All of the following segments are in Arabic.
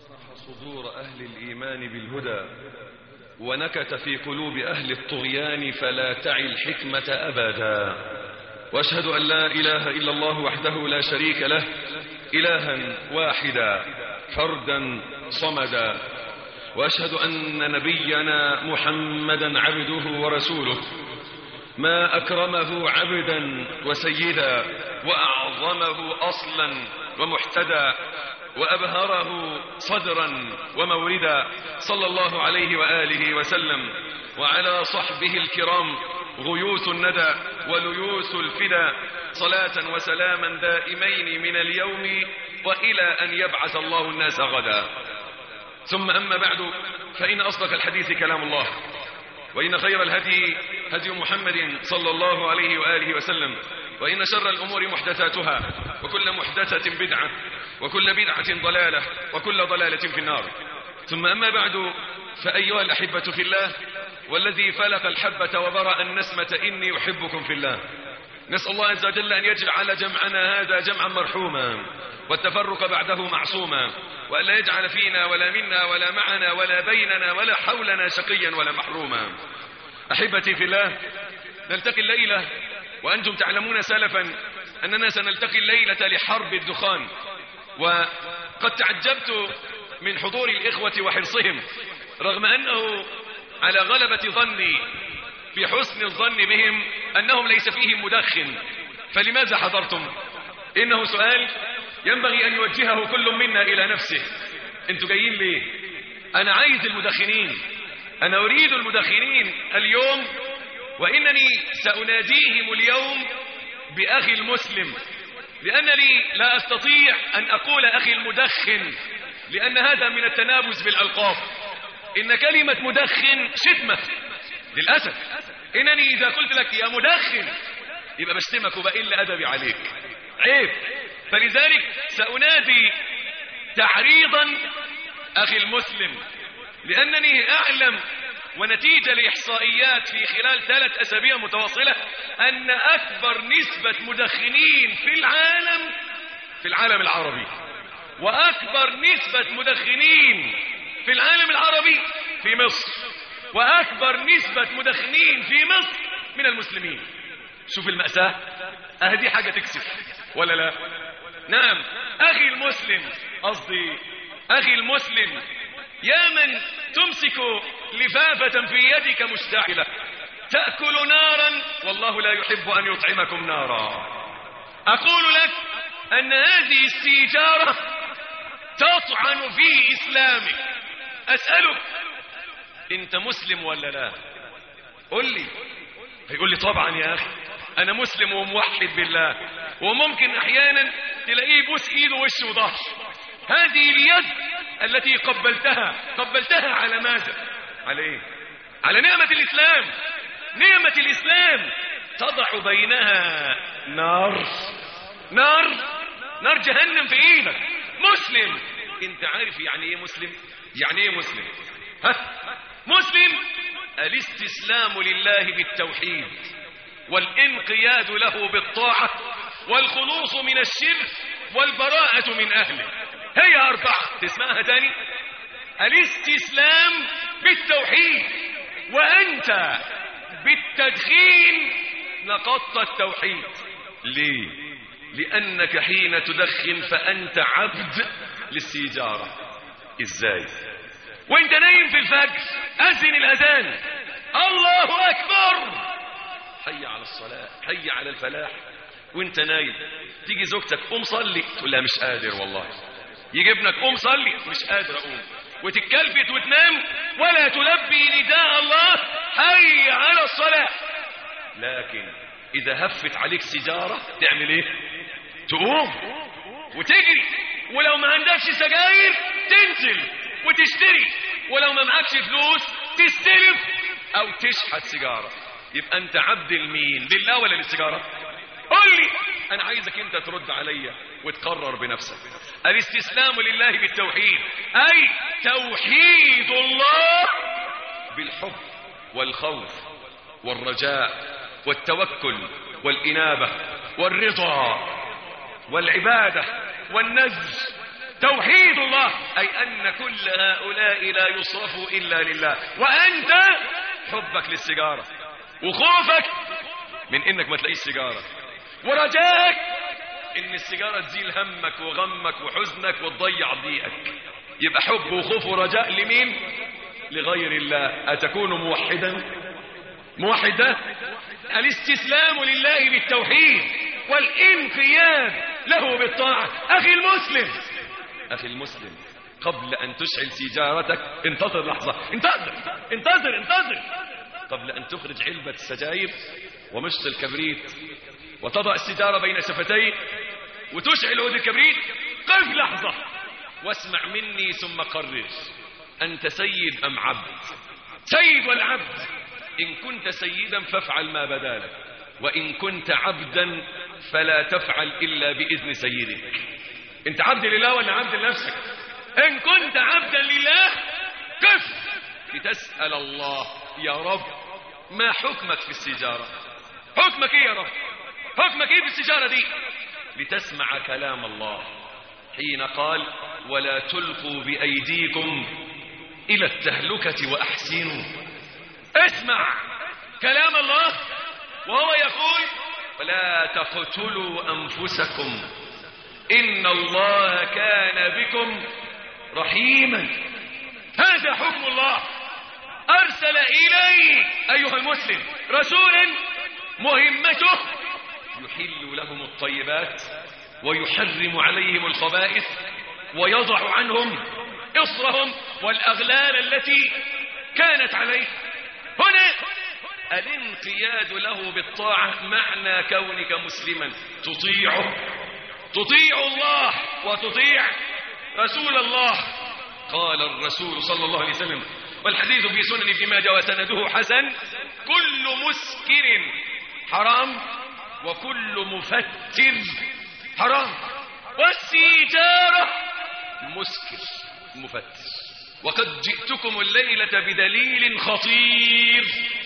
صدور أهل الإيمان بالهدى ونكت في قلوب أهل الطغيان فلا تعي الحكمة أبدا. وأشهد أن لا إله إلا الله وحده لا شريك له، إلها واحدا فردا صمدا. وأشهد أن نبينا محمدا عبده ورسوله، ما أكرمه عبدا وسيدا، وأعظمه أصلا ومحتدى، وأبهره صدرا وموردا، صلى الله عليه وآله وسلم وعلى صحبه الكرام غيوث الندى وليوث الفدا، صلاة وسلاما دائمين من اليوم وإلى أن يبعث الله الناس غدا. ثم أما بعد، فإن أصدق الحديث كلام الله، وإن خير الهدي هدي محمد صلى الله عليه وآله وسلم، وإن شر الأمور محدثاتها، وكل محدثة بدعة، وكل بدعة ضلالة، وكل ضلالة في النار. ثم أما بعد، فأيها الأحبة في الله، والذي فلق الحبة وبرأ النسمة إني أحبكم في الله. نسأل الله عز وجل أن يجعل جمعنا هذا جمعا مرحوما، والتفرق بعده معصوما، وأن لا يجعل فينا ولا منا ولا معنا ولا بيننا ولا حولنا شقيا ولا محروما. أحبتي في الله، نلتقي الليلة وأنتم تعلمون سلفا أننا سنلتقي الليلة لحرب الدخان، وقد تعجبت من حضور الإخوة وحرصهم، رغم أنه على غلبة ظني في حسن الظن بهم أنهم ليس فيهم مدخن، فلماذا حضرتم؟ إنه سؤال ينبغي أن يوجهه كل منا إلى نفسه. أنتوا جايين ليه؟ أنا عايز المدخنين، أنا أريد المدخنين اليوم، وإنني سأناديهم اليوم بأخي المسلم، لأنني لا أستطيع أن أقول أخي المدخن، لأن هذا من التنابز بالألقاب. إن كلمة مدخن شتمة للأسف. إنني إذا قلت لك يا مدخن يبقى بشتمك وبقل أدبي عليك، عيب. فلذلك سأنادي تعريضا أخي المسلم، لأنني أعلم ونتيجة لإحصائيات في خلال 3 أسابيع متواصلة أن أكبر نسبة مدخنين في العالم العربي، وأكبر نسبة مدخنين في العالم العربي في مصر، وأكبر نسبة مدخنين في مصر من المسلمين. شوف المأساة، أهدي حاجة تكسف ولا لا؟ نعم. أخي المسلم، قصدي أخي المسلم، يا من تمسك لفافة في يدك مشتعلة تأكل نارا والله لا يحب أن يطعمكم نارا. أقول لك أن هذه السيجارة تطعن في إسلامك. أسألك، أنت مسلم ولا لا؟ قل لي. هيقول لي طبعا يا أخي أنا مسلم وموحد بالله، وممكن أحيانا تلاقيه بوس إيده وشه وظهر. هذه اليد التي قبلتها على ماذا؟ على إيه؟ على نعمة الإسلام. نعمة الإسلام تضع بينها نار جهنم في إيدك. مسلم. أنت عارف يعني إيه مسلم؟ يعني إيه مسلم؟ مسلم الاستسلام لله بالتوحيد، والانقياد له بالطاعة، والخلوص من الشرك، والبراءة من أهله. هي 4. تسمعها تاني؟ الاستسلام بالتوحيد، وأنت بالتدخين نقضت التوحيد. ليه؟ لأنك حين تدخن فأنت عبد للسيجارة. إزاي؟ وانت نايم في الفجر أذن الأذان، الله أكبر، حي على الصلاة، حي على الفلاح، وانت نايم تيجي زوجتك قوم صلي، تقول لها مش قادر والله. يجي ابنك قوم صلي، مش قادر أقوم، وتتكلفت وتنام ولا تلبي نداء الله حي على الصلاة. لكن إذا هفت عليك سيجارة تعمل إيه؟ تقوم وتجري، ولو ما عندكش سجاير تنزل وتشتري، ولو ما معكش فلوس تستلف أو تشحت سيجارة. يبقى أنت عبد المين؟ لله ولا للسيجارة؟ قل لي. أنا عايزك أنت ترد عليا وتقرر بنفسك. الاستسلام لله بالتوحيد، أي توحيد الله بالحب والخوف والرجاء والتوكل والإنابة والرضا والعبادة والنذر توحيد الله، أي أن كل هؤلاء لا يصرفوا إلا لله. وأنت حبك للسيجارة وخوفك من إنك ما تلاقيش سيجارة، ورجاك إن السيجارة تزيل همك وغمك وحزنك وتضيع ضيقك. يبقى حب وخوف ورجاء لمين؟ لغير الله. أتكون موحدا؟ الاستسلام لله بالتوحيد والانقياد له بالطاعة. أخي المسلم، قبل أن تشعل سيجارتك انتظر لحظة، انتظر قبل أن تخرج علبة السجاير ومشط الكبريت وتضع السيجارة بين شفتيك وتشعل عود الكبريت، قف لحظة واسمع مني ثم قرر. أنت سيد أم عبد؟ سيد والعبد. إن كنت سيدا فافعل ما بدا لك، وإن كنت عبدا فلا تفعل إلا بإذن سيدك. أنت عبد لله ولا عبد لنفسك؟ إن كنت عبدا لله قف لتسأل الله يا رب ما حكمك في السيجارة؟ حكمك إيه يا رب؟ حكمك إيه في السيجارة دي؟ لتسمع كلام الله حين قال ولا تلقوا بأيديكم إلى التهلكة وأحسنوا. اسمع كلام الله وهو يقول ولا تقتلوا أنفسكم إن الله كان بكم رحيما. هذا حكم الله. أرسل إليك أيها المسلم رسولا مهمته يحل لهم الطيبات ويحرم عليهم الخبائث ويضع عنهم إصرهم والأغلال التي كانت عليه. هنا الانقياد له بالطاعة معنى كونك مسلما تطيع الله وتطيع رسول الله. قال الرسول صلى الله عليه وسلم والحديث في سنن ابن ماجه وسنده حسن كل مسكر حرام وكل مفتر حرام، والسيجارة مسكر مفتر. وقد جئتكم الليلة بدليل خطير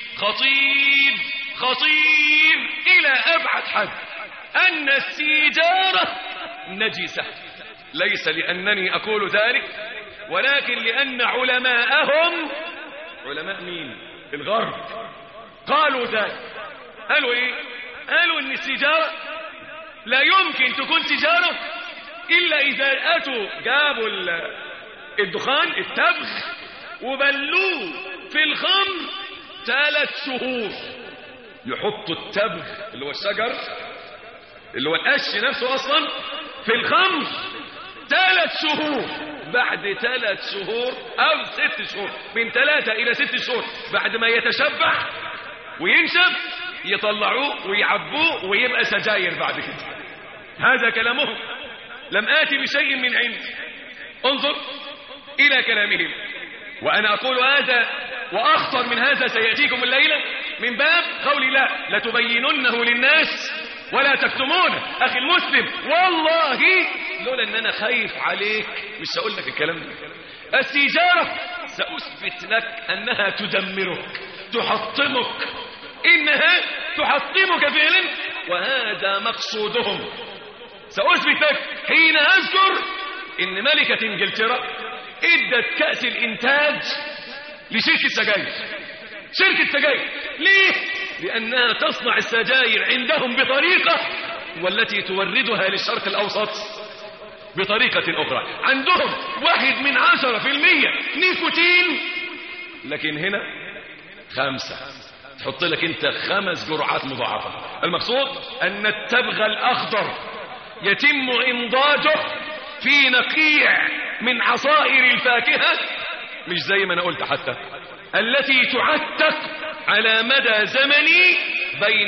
إلى أبعد حد أن السيجارة نجسة، ليس لأنني أقول ذلك ولكن لأن علماءهم علماء مين؟ الغرب قالوا ذلك. قالوا إيه؟ قالوا إن السيجارة لا يمكن تكون سيجارة إلا إذا أتوا جابوا الدخان التبغ وبلوه في الخمر 3 شهور. يحطوا التبغ اللي هو الشجر اللي هو القش نفسه أصلا في الخمر 3 شهور. بعد 3 شهور أو 6 شهور، من 3 إلى 6 شهور بعد ما يتشبع وينشف يطلعوه ويعبوه ويبقى سجاير بعد كده. هذا كلامهم، لم آتي بشيء من عندي. انظر إلى كلامهم. وأنا أقول هذا وأخطر من هذا سيأتيكم الليلة من باب قول الله لتبيننه للناس ولا تكتمونه. أخي المسلم والله لولا أن أنا خايف عليك مش هقول لك الكلام ده. السيجارة سأثبت لك أنها تدمرك تحطمك، إنها تحطمك فعلا، وهذا مقصودهم. سأثبت لك حين أذكر إن ملكة إنجلترا ادت كأس الإنتاج لشركة سجاير. ليه؟ لأنها تصنع السجاير عندهم بطريقة والتي توردها للشرق الأوسط بطريقة أخرى. عندهم 1/10% نيكوتين، لكن هنا 5. تحط لك انت 5 جرعات مضاعفة. المقصود أن التبغ الأخضر يتم إنضاجه في نقيع من عصائر الفاكهة، مش زي ما أنا قلت حتى التي تعتق على مدى زمني بين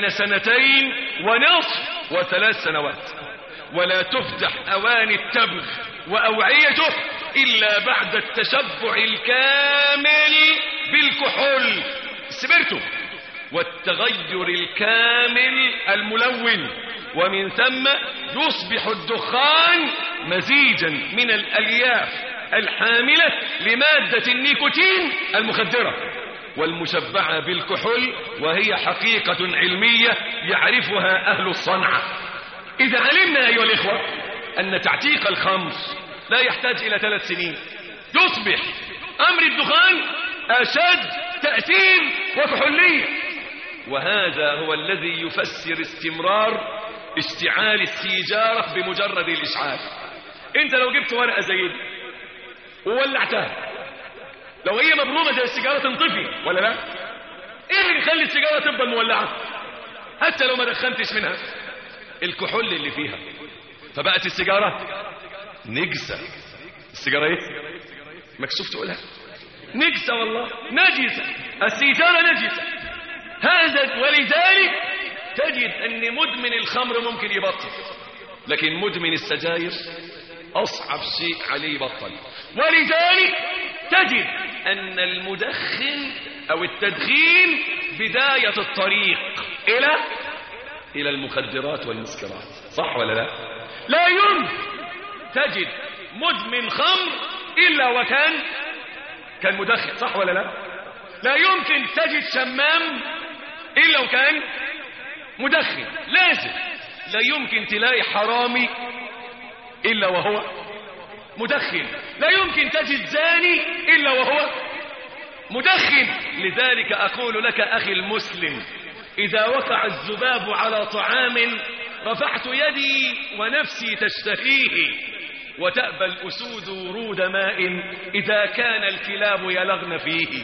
2.5 و3 سنوات، ولا تفتح أواني التبغ وأوعيته إلا بعد التشبع الكامل بالكحول السبرتو والتغير الكامل الملون، ومن ثم يصبح الدخان مزيجا من الألياف الحاملة لمادة النيكوتين المخدرة والمشبعة بالكحول، وهي حقيقة علمية يعرفها أهل الصنعة. إذا علمنا أيها الإخوة أن تعتيق الخمر لا يحتاج إلى 3 سنين يصبح أمر الدخان أشد تأثير وكحولية. وهذا هو الذي يفسر استمرار اشتعال السيجارة بمجرد الإشعال. انت لو جبت ورقة زي دي وولعتها، لو هي مبرومة زي السيجارة تنطفي ولا لا؟ ايه اللي يخلي السيجارة تفضل مولعة حتى لو ما دخنتش منها؟ الكحول اللي فيها، فبقت السيجارة نجسة. السيجارة ايه؟ مكسوف تقولها، نجسة والله، نجسة، السيجارة نجسة. هذا ولذلك تجد ان مدمن الخمر ممكن يبطل، لكن مدمن السجاير اصعب شيء عليه يبطل. ولذلك تجد ان المدخن او التدخين بداية الطريق الى المخدرات والمسكرات، صح ولا لا؟ لا يمكن تجد مدمن خمر الا وكان مدخن، صح ولا لا؟ لا يمكن تجد شمام الا وكان مدخن، لازم. لا يمكن تلاقي حرامي الا وهو مدخن، لا يمكن تجد زاني الا وهو مدخن. لذلك اقول لك اخي المسلم، اذا وقع الذباب على طعام رفعت يدي ونفسي تشتهيه، وتأبى الأسود ورود ماء إذا كان الكلاب يلغن فيه.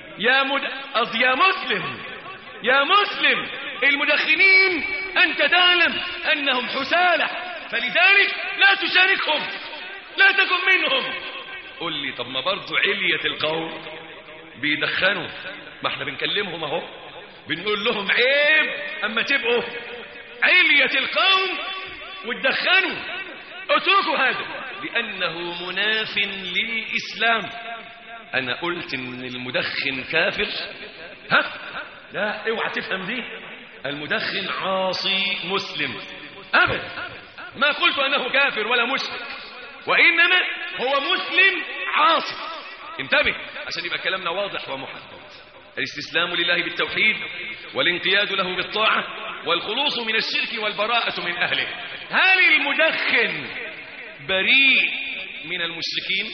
يا مسلم المدخنين أنت تعلم أنهم حسالة، فلذلك لا تشاركهم، لا تكن منهم. قل لي طب ما برضو علية القوم بيدخنوا، ما احنا بنكلمهم اهو، بنقول لهم عيب اما تبقوا علية القوم وتدخنوا، اتركوا هذا لأنه مناف للإسلام. أنا قلت إن المدخن كافر؟ لا، اوعى تفهم دي. المدخن عاصي مسلم أبدا، ما قلت أنه كافر ولا مشرك، وإنما هو مسلم عاصي. انتبه عشان يبقى كلامنا واضح ومحدد. الاستسلام لله بالتوحيد والانقياد له بالطاعة والخلوص من الشرك والبراءة من أهله. هل المدخن بريء من المشركين؟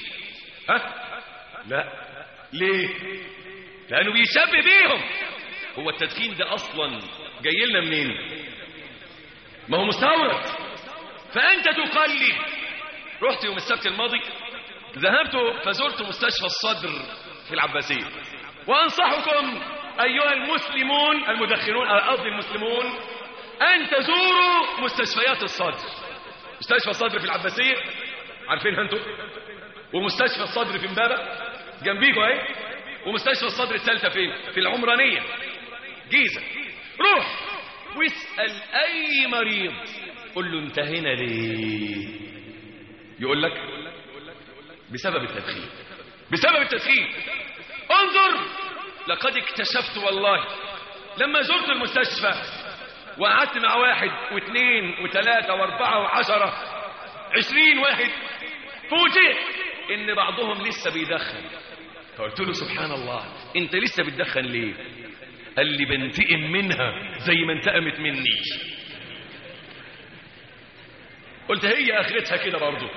لا. ليه؟ لأنه بيشبه بيهم. هو التدخين ده أصلا جاي لنا منين؟ ما هو مستورد. فأنت تقلد. رحت يوم السبت الماضي، ذهبت فزرت مستشفى الصدر في العباسية، وأنصحكم أيها المسلمون المدخنون، قصدي المسلمون، أن تزوروا مستشفيات الصدر. مستشفى الصدر في العباسية عارفينها انتم، ومستشفى الصدر في امبابة جنبيكوا اهي، ومستشفى الصدر الثالثة فين؟ في العمرانية جيزة. روح واسأل أي مريض، قل له انت هنا ليه؟ يقول لك بسبب التدخين. بسبب التدخين. انظر، لقد اكتشفت والله لما زرت المستشفى وقعدت مع 1 و2 و3 و4 و10 20 واحد، فوجئت ان بعضهم لسه بيدخن. فقلت له سبحان الله، انت لسه بتدخن ليه؟ قال لي بنتقم منها زي ما انتقمت مني. قلت هي اخرتها كده برضو،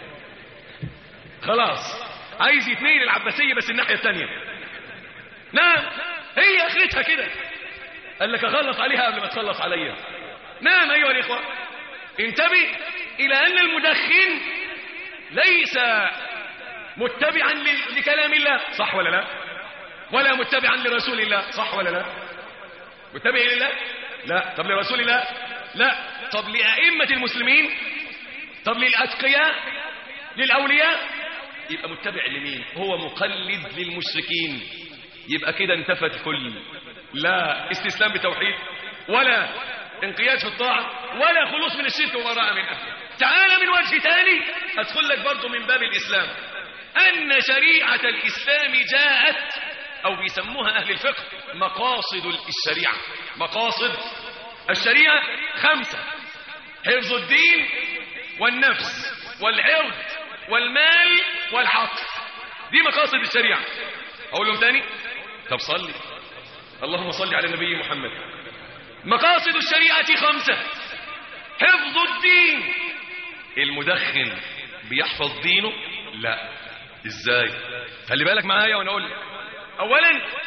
خلاص عايز يتنقل العباسية بس الناحية الثانية. نعم هي اخرتها كده. قال لك اخلص عليها قبل ما تخلص عليا. نعم ايها الاخوة، انتبه الى ان المدخن ليس متبعا لكلام الله، صح ولا لا؟ ولا متبعا لرسول الله، صح ولا لا؟ متبع لله؟ لا. طب لرسول الله؟ لا. طب لأئمة المسلمين؟ طب للأتقياء؟ للأولياء؟ يبقى متبع لمين؟ هو مقلد للمشركين. يبقى كده انتفت الكل. لا استسلام بتوحيد، ولا انقياد في الطاعة، ولا خلوص من الشرك وبراءة من أهله. تعال من وجه ثاني أدخل لك برضو من باب الإسلام، أن شريعة الإسلام جاءت، أو بيسموها أهل الفقه مقاصد الشريعة. مقاصد الشريعة 5: حفظ الدين والنفس والعرض والمال والعقل. دي مقاصد الشريعة. أقول لهم تاني؟ طب صلي. اللهم صل على النبي محمد. مقاصد الشريعة 5: حفظ الدين. المدخن بيحفظ دينه؟ لا. ازاي؟ خلي بالك معايا وانا اقول لك. اولا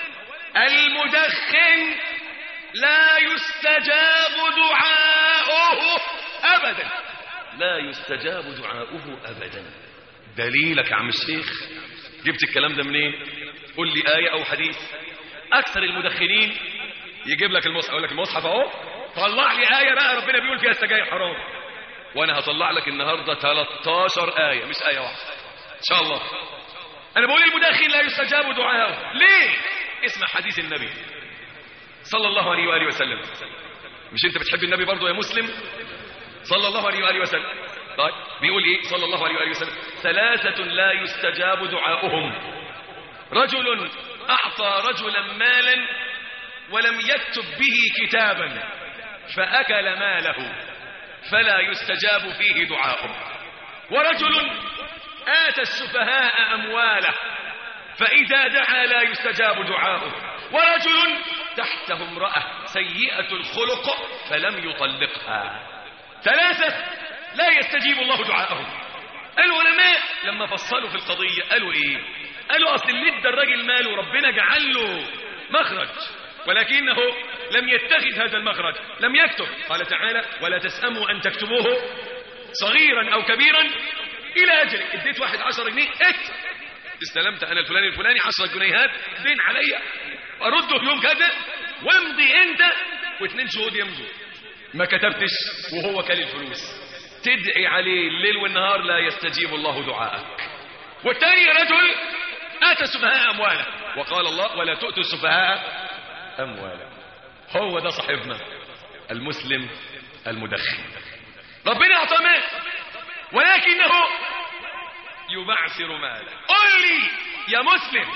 المدخن لا يستجاب دعاؤه ابدا، لا يستجاب دعاؤه ابدا. دليلك يا عم الشيخ؟ جبت الكلام ده منين؟ قول لي آية او حديث. اكثر المدخنين يجيب لك المصحف، اقول لك المصحف اهو، طلع لي آية بقى ربنا بيقول فيها السجاير حرام، وانا هطلع لك النهارده 13 آية مش آية واحدة ان شاء الله. انا بقول المدخن لا يستجاب دعاؤه ليه؟ اسمع حديث النبي صلى الله عليه وآله وسلم. مش انت بتحب النبي برضو يا مسلم؟ صلى الله عليه وآله وسلم. طيب بيقول ايه صلى الله عليه وآله وسلم؟ ثلاثة لا يستجاب دعاؤهم: رجل اعطى رجلا مالا ولم يكتب به كتابا فاكل ماله فلا يستجاب فيه دعاؤه، ورجل آتى السفهاء أمواله فإذا دعا لا يستجاب دعاؤه، ورجل تحته امرأة سيئة الخلق فلم يطلقها. ثلاثة لا يستجيب الله دعاءهم. العلماء لما فصلوا في القضية قالوا ايه؟ قالوا اصل اللي ادى الراجل ماله ربنا جعل له مخرج، ولكنه لم يتخذ هذا المخرج، لم يكتب. قال تعالى: ولا تسأموا أن تكتبوه صغيرا أو كبيرا إلى أجله. اديت واحد 10 جنيه اكتب، استلمت أنا الفلاني الفلاني 10 جنيهات دين عليا أرده يوم كذا، وامضي أنت واثنين شهود يمضوا. ما كتبتش وهو كل الفلوس، تدعي عليه الليل والنهار لا يستجيب الله دعاءك. والثاني رجل آتى السفهاء أمواله، وقال الله: ولا تؤتوا السفهاء أمواله. هو ده صاحبنا المسلم المدخن، ربنا أعطاه مال ولكنه يبعثر ماله. قل لي يا مسلم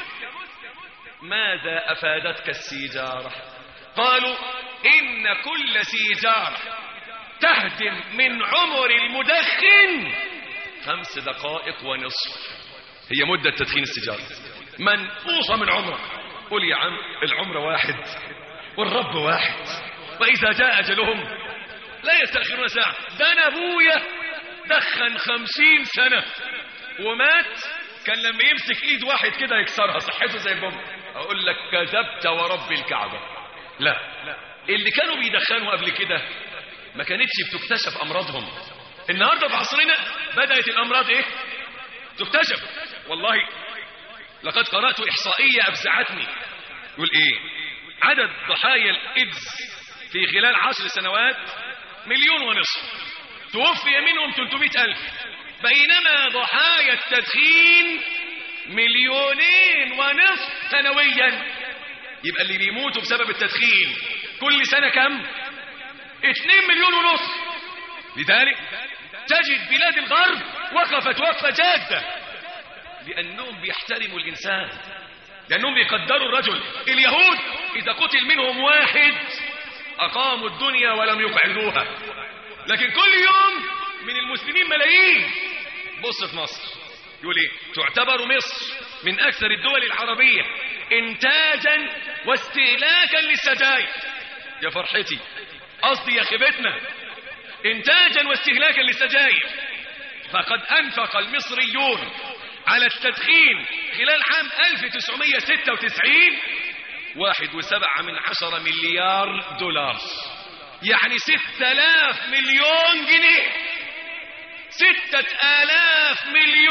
ماذا أفادتك السيجارة؟ قالوا: إن كل سيجارة تهدم من عمر المدخن 5 دقائق ونصف. هي مدة تدخين السيجارة منقوصة من عمره. قل يا عم العمر واحد والرب واحد، وإذا جاء أجلهم لا يستأخرون ساعة. ده أنا أبويا دخن 50 سنة ومات، كان لما يمسك إيد واحد كده يكسرها، صحته زي البوم. أقول لك كذبت ورب الكعبة. لا، اللي كانوا بيدخنوا قبل كده ما كانتش بتكتشف أمراضهم. النهاردة في عصرنا بدأت الأمراض إيه؟ تكتشف. والله لقد قرأت إحصائية أفزعتني. يقول إيه؟ عدد ضحايا الإيدز في خلال 10 سنوات 1.5 مليون، توفي منهم 300,000، بينما ضحايا التدخين 2.5 مليون سنويا. يبقى اللي بيموتوا بسبب التدخين كل سنة كم؟ 2.5 مليون. لذلك تجد بلاد الغرب وقفت وقفة جادة، لأنهم بيحترموا الإنسان، لأنهم بيقدروا الرجل. اليهود إذا قتل منهم واحد أقاموا الدنيا ولم يقعدوها، لكن كل يوم من المسلمين ملايين. بص في مصر يقول إيه؟ تعتبر مصر من أكثر الدول العربية إنتاجا واستهلاكا للسجاير. يا فرحتي، قصدي يا خيبتنا، إنتاجا واستهلاكا للسجاير. فقد أنفق المصريون على التدخين خلال عام 1996 $1.7 مليار، يعني 6,000 مليون جنيه. 6,000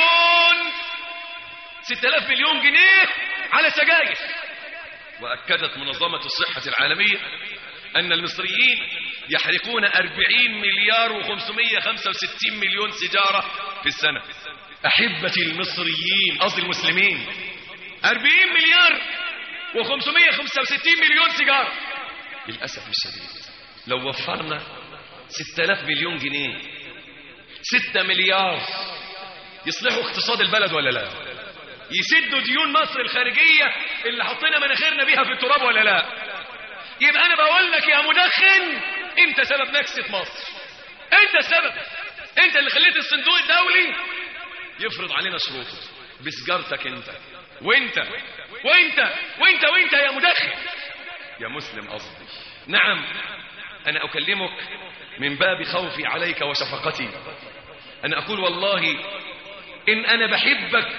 مليون جنيه على سجاير. وأكدت منظمة الصحة العالمية أن المصريين يحرقون 40 مليار و565 مليون سيجارة في السنة. أحبتي المصريين، قصدي المسلمين، 40 مليار و565 مليون سيجارة. للأسف الشديد لو وفرنا 6,000 مليون جنيه، 6 مليار، يصلحوا اقتصاد البلد ولا لا؟ يسدوا ديون مصر الخارجية اللي حطينا مناخيرنا بيها في التراب ولا لا؟ يبقى أنا بقول لك يا مدخن، أنت سبب نكسة مصر، أنت السبب. أنت اللي خليت الصندوق الدولي يفرض علينا شروطه بسجارتك أنت وأنت وأنت وأنت وأنت يا مدخن، يا مسلم قصدي. نعم، أنا أكلمك من باب خوفي عليك وشفقتي. أنا أقول والله إن أنا بحبك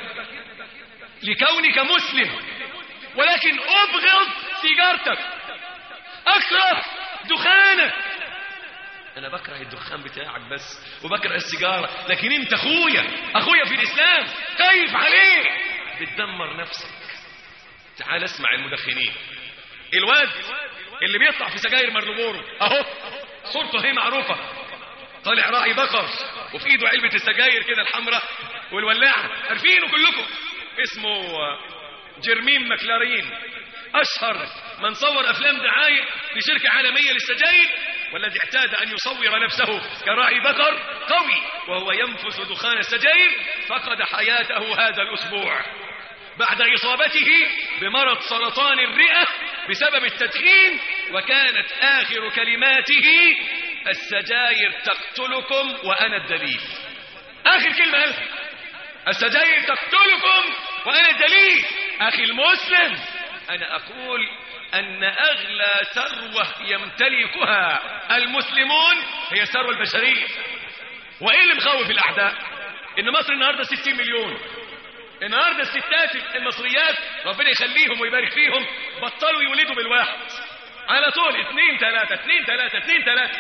لكونك مسلم، ولكن أبغض سيجارتك، أكره دخانك. أنا بكره الدخان بتاعك بس وبكره السيجارة، لكن أنت أخويا في الإسلام، خايف عليه، بتدمر نفسك. تعال اسمع المدخنين. الواد اللي بيطلع في سجاير مارلبورو اهو صورته هي معروفة، طالع راعي بقر وفي ايده علبة السجاير كده الحمراء والولاعة، عارفينه كلكم، اسمه جيرمين ماكلارين، اشهر من صور افلام دعاية لشركة عالمية للسجاير، والذي اعتاد ان يصور نفسه كراعي بقر قوي وهو ينفث دخان السجاير، فقد حياته هذا الاسبوع بعد إصابته بمرض سرطان الرئة بسبب التدخين، وكانت آخر كلماته: السجاير تقتلكم وأنا الدليل. آخر كلمة قالها السجاير تقتلكم وأنا الدليل. أخي المسلم، أنا أقول أن أغلى ثروة يمتلكها المسلمون هي الثروة البشرية. وإيه اللي مخوف الأعداء؟ إن مصر النهاردة 60 مليون. النهارده الستات المصريات ربنا يخليهم ويبارك فيهم بطلوا يولدوا بالواحد على طول، 2 3 2 3 2 3.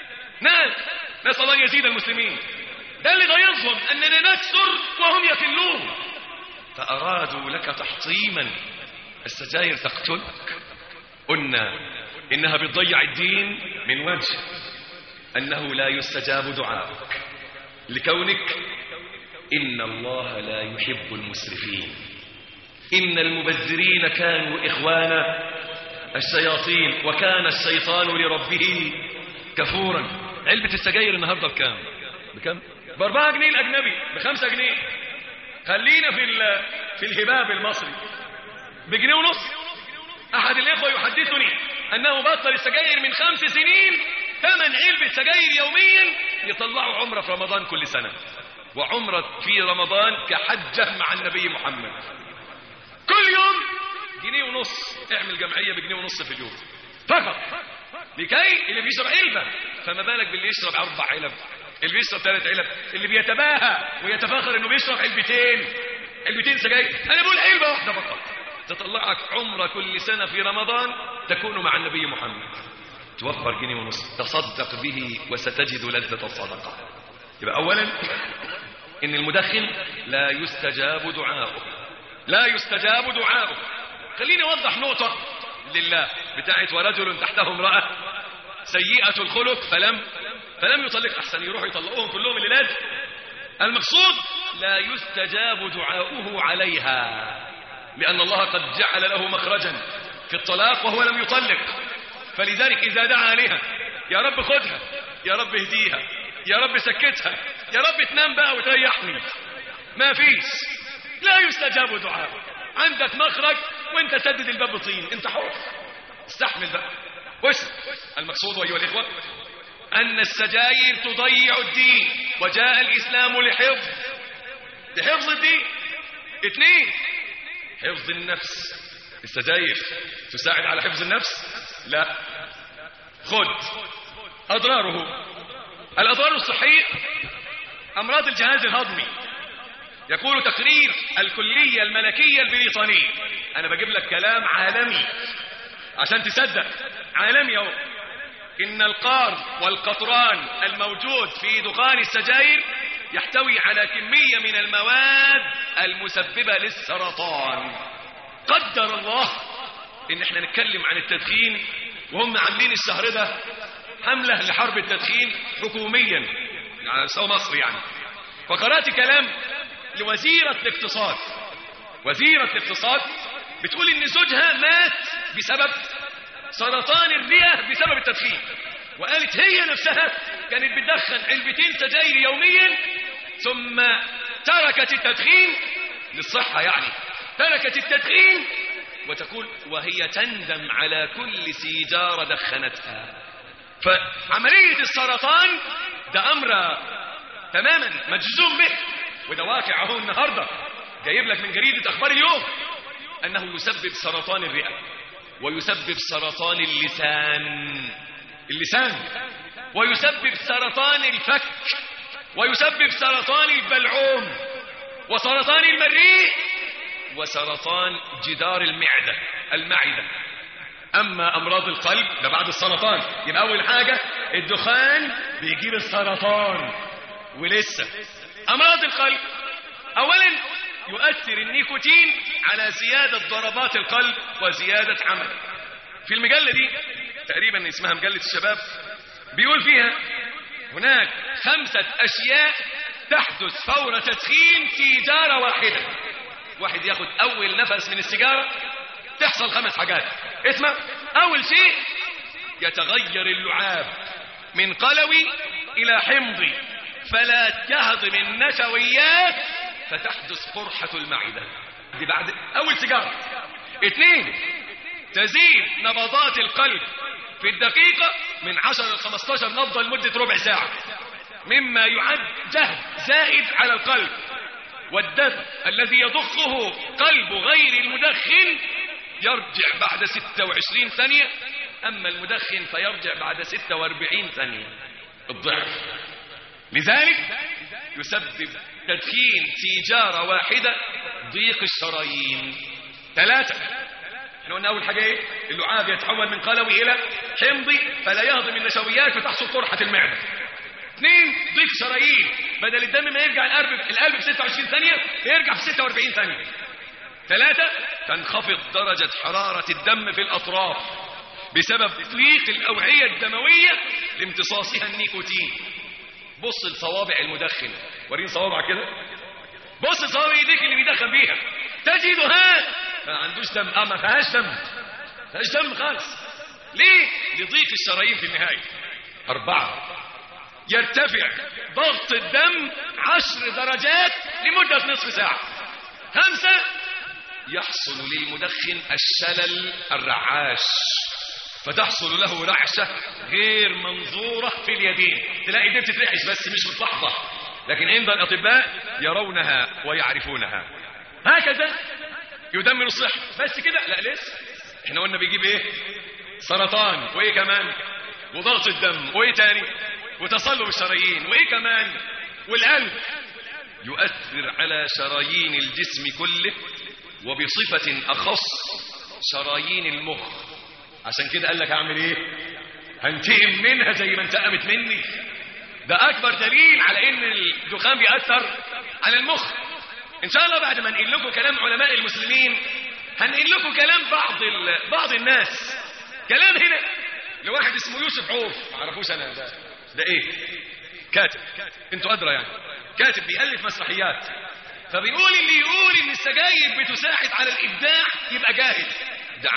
نسأل الله يزيد المسلمين. ده اللي غيظهم أننا نكثر وهم يقلون، فأرادوا لك تحطيما. السجاير تقتلك. قلنا إنها بتضيع الدين من وجه أنه لا يستجاب دعاءك لكونك إن الله لا يحب المسرفين، إن المبذرين كانوا إخوان الشياطين وكان الشيطان لربه كفورا. علبة السجاير النهاردة بكام؟ ب4 جنيه الأجنبي، ب5 جنيه. خلينا في الهباب المصري بجنيه ونص. أحد الإخوة يحدثني أنه بطل السجاير من 5 سنين، 8 علبة سجاير يوميا، يطلعوا عمرة في رمضان كل سنة، وعمرة في رمضان كحجة مع النبي محمد. كل يوم جنيه ونص، اعمل جمعية بجنيه ونص في اليوم فقط، لكي اللي بيشرب علبة، فما بالك باللي يشرب 4 علب، اللي بيشرب 3 علب، اللي بيتباهى ويتفاخر انه بيشرب علبتين سجاير. انا بقول علبة واحدة فقط تطلعك عمرة كل سنة في رمضان تكون مع النبي محمد. توفر جنيه ونص، تصدق به وستجد لذة الصدقة. يبقى أولا إن المدخن لا يستجاب دعاؤه. خليني أوضح نقطة لله بتاعت ورجل تحته امرأة سيئة الخلق فلم يطلق، أحسن يروح يطلقوهم كلهم الليلات. المقصود لا يستجاب دعاؤه عليها، لأن الله قد جعل له مخرجا في الطلاق وهو لم يطلق، فلذلك إذا دعا عليها: يا رب خدها، يا رب اهديها، يا رب سكتها، يا رب تنام بقى وتريحني، ما فيش، لا يستجاب دعاء. عندك مخرج وانت سدد الباب بطين، انت حر، استحمل بقى. المقصود أيها الإخوة أن السجاير تضيع الدين، وجاء الإسلام لحفظ الدين. 2 حفظ النفس. السجاير تساعد على حفظ النفس؟ لا. خذ الأضرار الصحية: أمراض الجهاز الهضمي. يقول تقرير الكلية الملكية البريطانية، أنا بجيب لك كلام عالمي عشان تصدق، عالمي اهو، إن القار والقطران الموجود في دخان السجاير يحتوي على كمية من المواد المسببة للسرطان. قدر الله إن احنا نتكلم عن التدخين وهم عاملين الشهر ده حملة لحرب التدخين حكوميا على مستوى مصر يعني. فقرأت كلام لوزيرة الاقتصاد. وزيرة الاقتصاد بتقول إن زوجها مات بسبب سرطان الرئة بسبب التدخين، وقالت هي نفسها كانت بتدخن 2 علبة سجاير يوميا، ثم تركت التدخين للصحة يعني، تركت التدخين، وتقول وهي تندم على كل سيجارة دخنتها. فعملية السرطان ده أمر تماما مجزوم به، وده واقع اهو النهارده جايب لك من جريدة أخبار اليوم أنه يسبب سرطان الرئة، ويسبب سرطان اللسان، ويسبب سرطان الفك، ويسبب سرطان البلعوم. وسرطان المريء وسرطان جدار المعدة. أما أمراض القلب ده بعد السرطان. يبقى أول حاجة الدخان بيجيب السرطان. ولسه أمراض القلب، أولا يؤثر النيكوتين على زيادة ضربات القلب وزيادة عمله. في المجلة دي تقريبا اسمها مجلة الشباب بيقول فيها هناك 5 أشياء تحدث فور تدخين سيجارة واحدة. واحد ياخد أول نفس من السيجارة تحصل 5 حاجات. اسمع، أول شيء يتغير اللعاب من قلوي إلى حمضي فلا يهضم النشويات فتحدث قرحة المعدة. دي بعد أول سيجارة. 2 تزيد نبضات القلب في الدقيقة من 10 إلى 15 نبضة لمدة ربع ساعة، مما يعد جهد زائد على القلب. والدم الذي يضخه قلب غير المدخن يرجع بعد 26 ثانية، أما المدخن فيرجع بعد 46 ثانية، الضعف. لذلك يسبب تدخين سيجارة واحدة ضيق الشرايين. 3 احنا قلنا أول حاجة ايه؟ اللعاب يتحول من قلوي إلى حمضي فلا يهضم النشويات فتحصل قرحة المعدة. 2 ضيق شرايين، بدل الدم ما يرجع القلب في 26 ثانية يرجع في 46 ثانية. 3 تنخفض درجة حرارة الدم في الأطراف بسبب ضيق الأوعية الدموية لامتصاصها النيكوتين. بص لصوابع المدخن، ورين صوابع كده، بص لصوابع ايديك اللي بيدخن بيها تجدها ما عندوش دم، ما فيهاش دم خالص. ليه؟ لضيق الشرايين في النهاية. 4 يرتفع ضغط الدم 10 درجات لمدة نصف ساعة. 5 يحصل للمدخن الشلل الرعاش فتحصل له رعشة غير منظورة في اليدين، تلاقي ايديه بتترعش بس مش بتلحظة، لكن عند الأطباء يرونها ويعرفونها. هكذا يدمر الصحة. بس كده؟ لا لسه، احنا قلنا بيجيب ايه؟ سرطان، وايه كمان؟ وضغط الدم، وايه تاني؟ وتصلب الشرايين، وايه كمان؟ والقلب. يؤثر على شرايين الجسم كله وبصفة أخص شرايين المخ. عشان كده قال لك هعمل ايه؟ هنتقم منها زي ما انتقمت مني. ده أكبر دليل على إن الدخان بيأثر على المخ. إن شاء الله بعد ما نقل لكم كلام علماء المسلمين هنقل لكم كلام بعض الناس. كلام هنا لواحد اسمه يوسف عوف، ما اعرفوش انا ده ايه، كاتب، انتوا ادرى يعني، كاتب بيألف مسرحيات. فبيقول اللي يقول ان السجاير بتساعد على الابداع يبقى جاهل. ده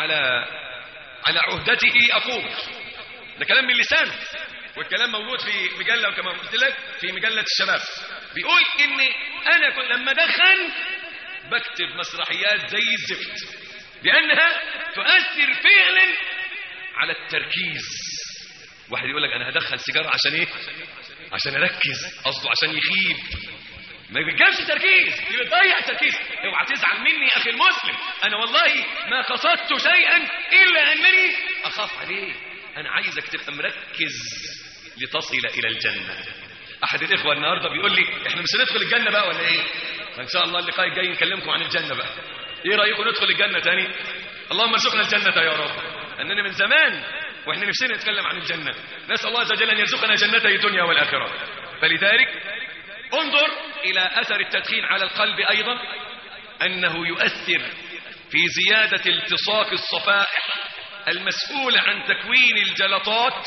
على عهدته اقول، ده كلام من لسانه، والكلام موجود في مجله وكما قلت لك في مجله الشباب. بيقول ان انا لما ادخن بكتب مسرحيات زي الزفت لانها تؤثر فعلا على التركيز. واحد يقول لك انا هدخل سيجاره عشان ايه؟ عشان اركز، قصده عشان يخيب، ما بيجيبش تركيز، بيضيع تركيز. اوعى تزعل مني يا اخي المسلم، انا والله ما قصدت شيئا الا انني اخاف عليه. انا عايزك تبقى مركز لتصل الى الجنه. احد الاخوه النهارده بيقول لي احنا مش هندخل الجنه بقى ولا ايه؟ فان شاء الله اللقاء الجاي نكلمكم عن الجنه بقى. ايه رايكم ندخل الجنه تاني؟ اللهم ارزقنا الجنه يا رب. اننا من زمان واحنا نفسنا نتكلم عن الجنه، نسال الله عز وجل ان يرزقنا جنتي الدنيا والاخره. فلذلك انظر الى اثر التدخين على القلب ايضا، انه يؤثر في زياده التصاق الصفائح المسؤوله عن تكوين الجلطات،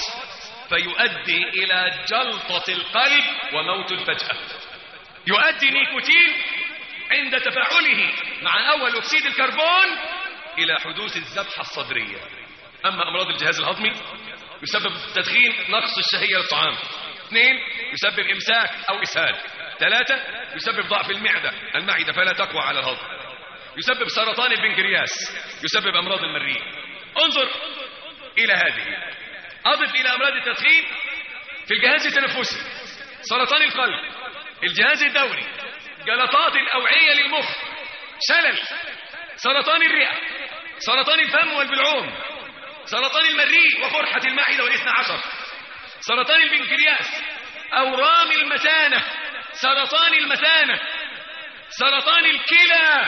فيؤدي الى جلطه القلب وموت الفجأة. يؤدي نيكوتين عند تفاعله مع اول اكسيد الكربون الى حدوث الذبحه الصدريه. اما امراض الجهاز الهضمي يسبب التدخين نقص الشهيه للطعام. 2 يسبب امساك او اسهال. 3 يسبب ضعف المعده فلا تقوى على الهضم. يسبب سرطان البنكرياس، يسبب امراض المريء. انظر الى هذه، اضف الى امراض التدخين في الجهاز التنفسي سرطان القلب، الجهاز الدوري، جلطات الاوعيه للمخ، شلل، سرطان الرئه، سرطان الفم والبلعوم، سرطان المريء وقرحة المعدة والاثنى عشر، سرطان البنكرياس، أورام المثانة، سرطان المثانة، سرطان الكلى،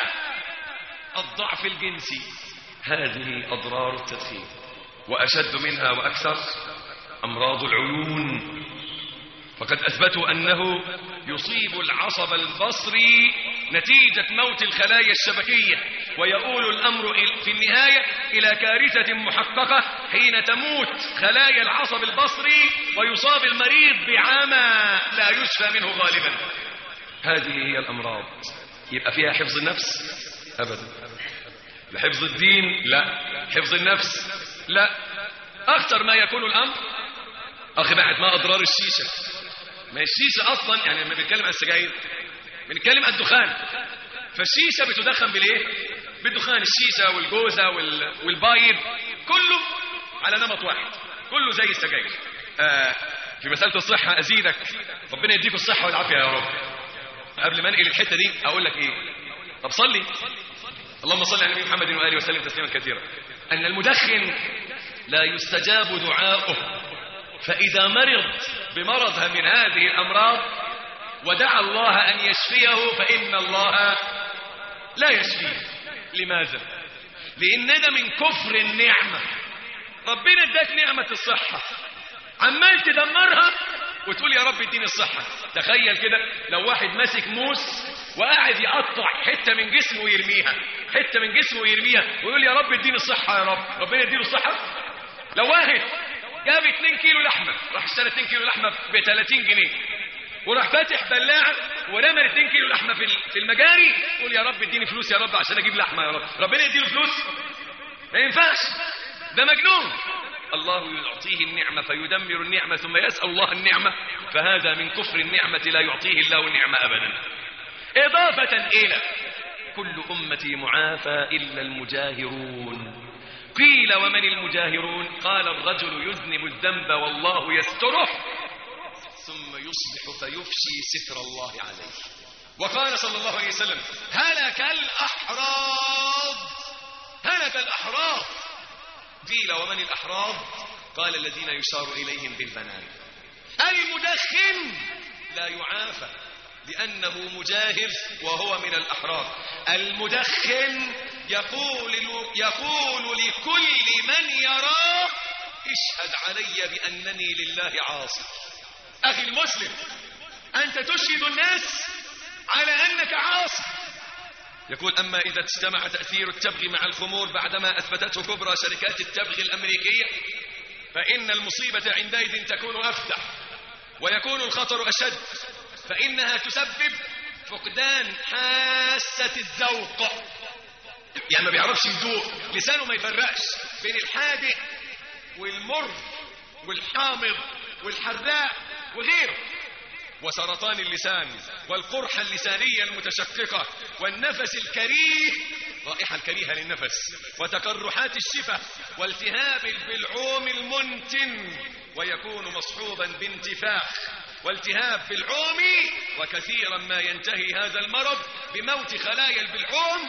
الضعف الجنسي. هذه أضرار التدخين. وأشد منها وأكثر أمراض العيون، فقد أثبتوا أنه يصيب العصب البصري نتيجة موت الخلايا الشبكية، ويؤول الأمر في النهاية إلى كارثة محققة حين تموت خلايا العصب البصري ويصاب المريض بعمى لا يشفى منه غالبا. هذه هي الأمراض. يبقى فيها حفظ النفس؟ أبدا. لحفظ الدين؟ لا. حفظ النفس؟ لا. أخطر ما يكون الأمر أخي بعد ما أضرار الشيشة. ما الشيشة أصلا يعني لما بنتكلم عن السجاير بنتكلم عن الدخان، فالشيشة بتدخن بالإيه؟ بالدخان. الشيشة والجوزة والبايب كله على نمط واحد، كله زي السجاير. في مسألة الصحة أزيدك، ربنا يديك الصحة والعافية يا رب. قبل ما انقل الحتة دي أقول لك إيه؟ طب صلي، اللهم صل على النبي محمد وآله وسلم تسليما كثيرا. أن المدخن لا يستجاب دعاؤه، فإذا مرض بمرض من هذه الأمراض ودعا الله أن يشفيه فإن الله لا يشفيه. لماذا؟ لأن ده من كفر النعمة. ربنا اداك نعمة الصحة، عمال تدمرها وتقول يا رب اديني الصحة. تخيل كده لو واحد ماسك موس وقاعد يقطع حتة من جسمه ويرميها، حتة من جسمه ويرميها ويقول يا رب اديني الصحة، يا رب ربنا يديله الصحة. لو واحد جاب 2 كيلو لحمة، راح اشترى 2 كيلو لحمة ب 30 جنيه وراح فاتح بلاعة ورمى 2 كيلو لحمة في المجاري، يقول يا رب اديني فلوس يا رب عشان اجيب لحمة، يا رب ربنا يديله فلوس؟ ما ينفعش، ده مجنون. الله يعطيه النعمة فيدمر النعمة ثم يسأل الله النعمة، فهذا من كفر النعمة لا يعطيه الله النعمة أبدا. إضافة إلى كل أمتي معافى إلا المجاهرون. قيل ومن المجاهرون؟ قال الرجل يذنب الذنب والله يستره ثم يصبح فيفشي ستر الله عليه. وقال صلى الله عليه وسلم هلك الأحراض، هلك الأحراض. قيل ومن الأحراض؟ قال الذين يشار إليهم بالبنان. المدخن لا يعافى لأنه مجاهر وهو من الأحراض. المدخن يقول لكل من يراه اشهد علي بأنني لله عاصي. أخي المسلم، أنت تشهد الناس على أنك عاصي. يقول أما إذا اجتمع تأثير التبغ مع الخمور بعدما أثبتته كبرى شركات التبغ الأمريكية فإن المصيبة عندئذ تكون أفتح ويكون الخطر أشد، فإنها تسبب فقدان حاسة الذوق. يعني ما بيعرفش يذوق، لسانه ما يفرقش بين الحادق والمر والحامض والحراق وغيره. وسرطان اللسان والقرحة اللسانية المتشققة والنفس الكريه، رائحة الكريهة للنفس، وتقرحات الشفة والتهاب البلعوم المنتن، ويكون مصحوبا بانتفاخ والتهاب في العوم، وكثيرا ما ينتهي هذا المرض بموت خلايا البلعوم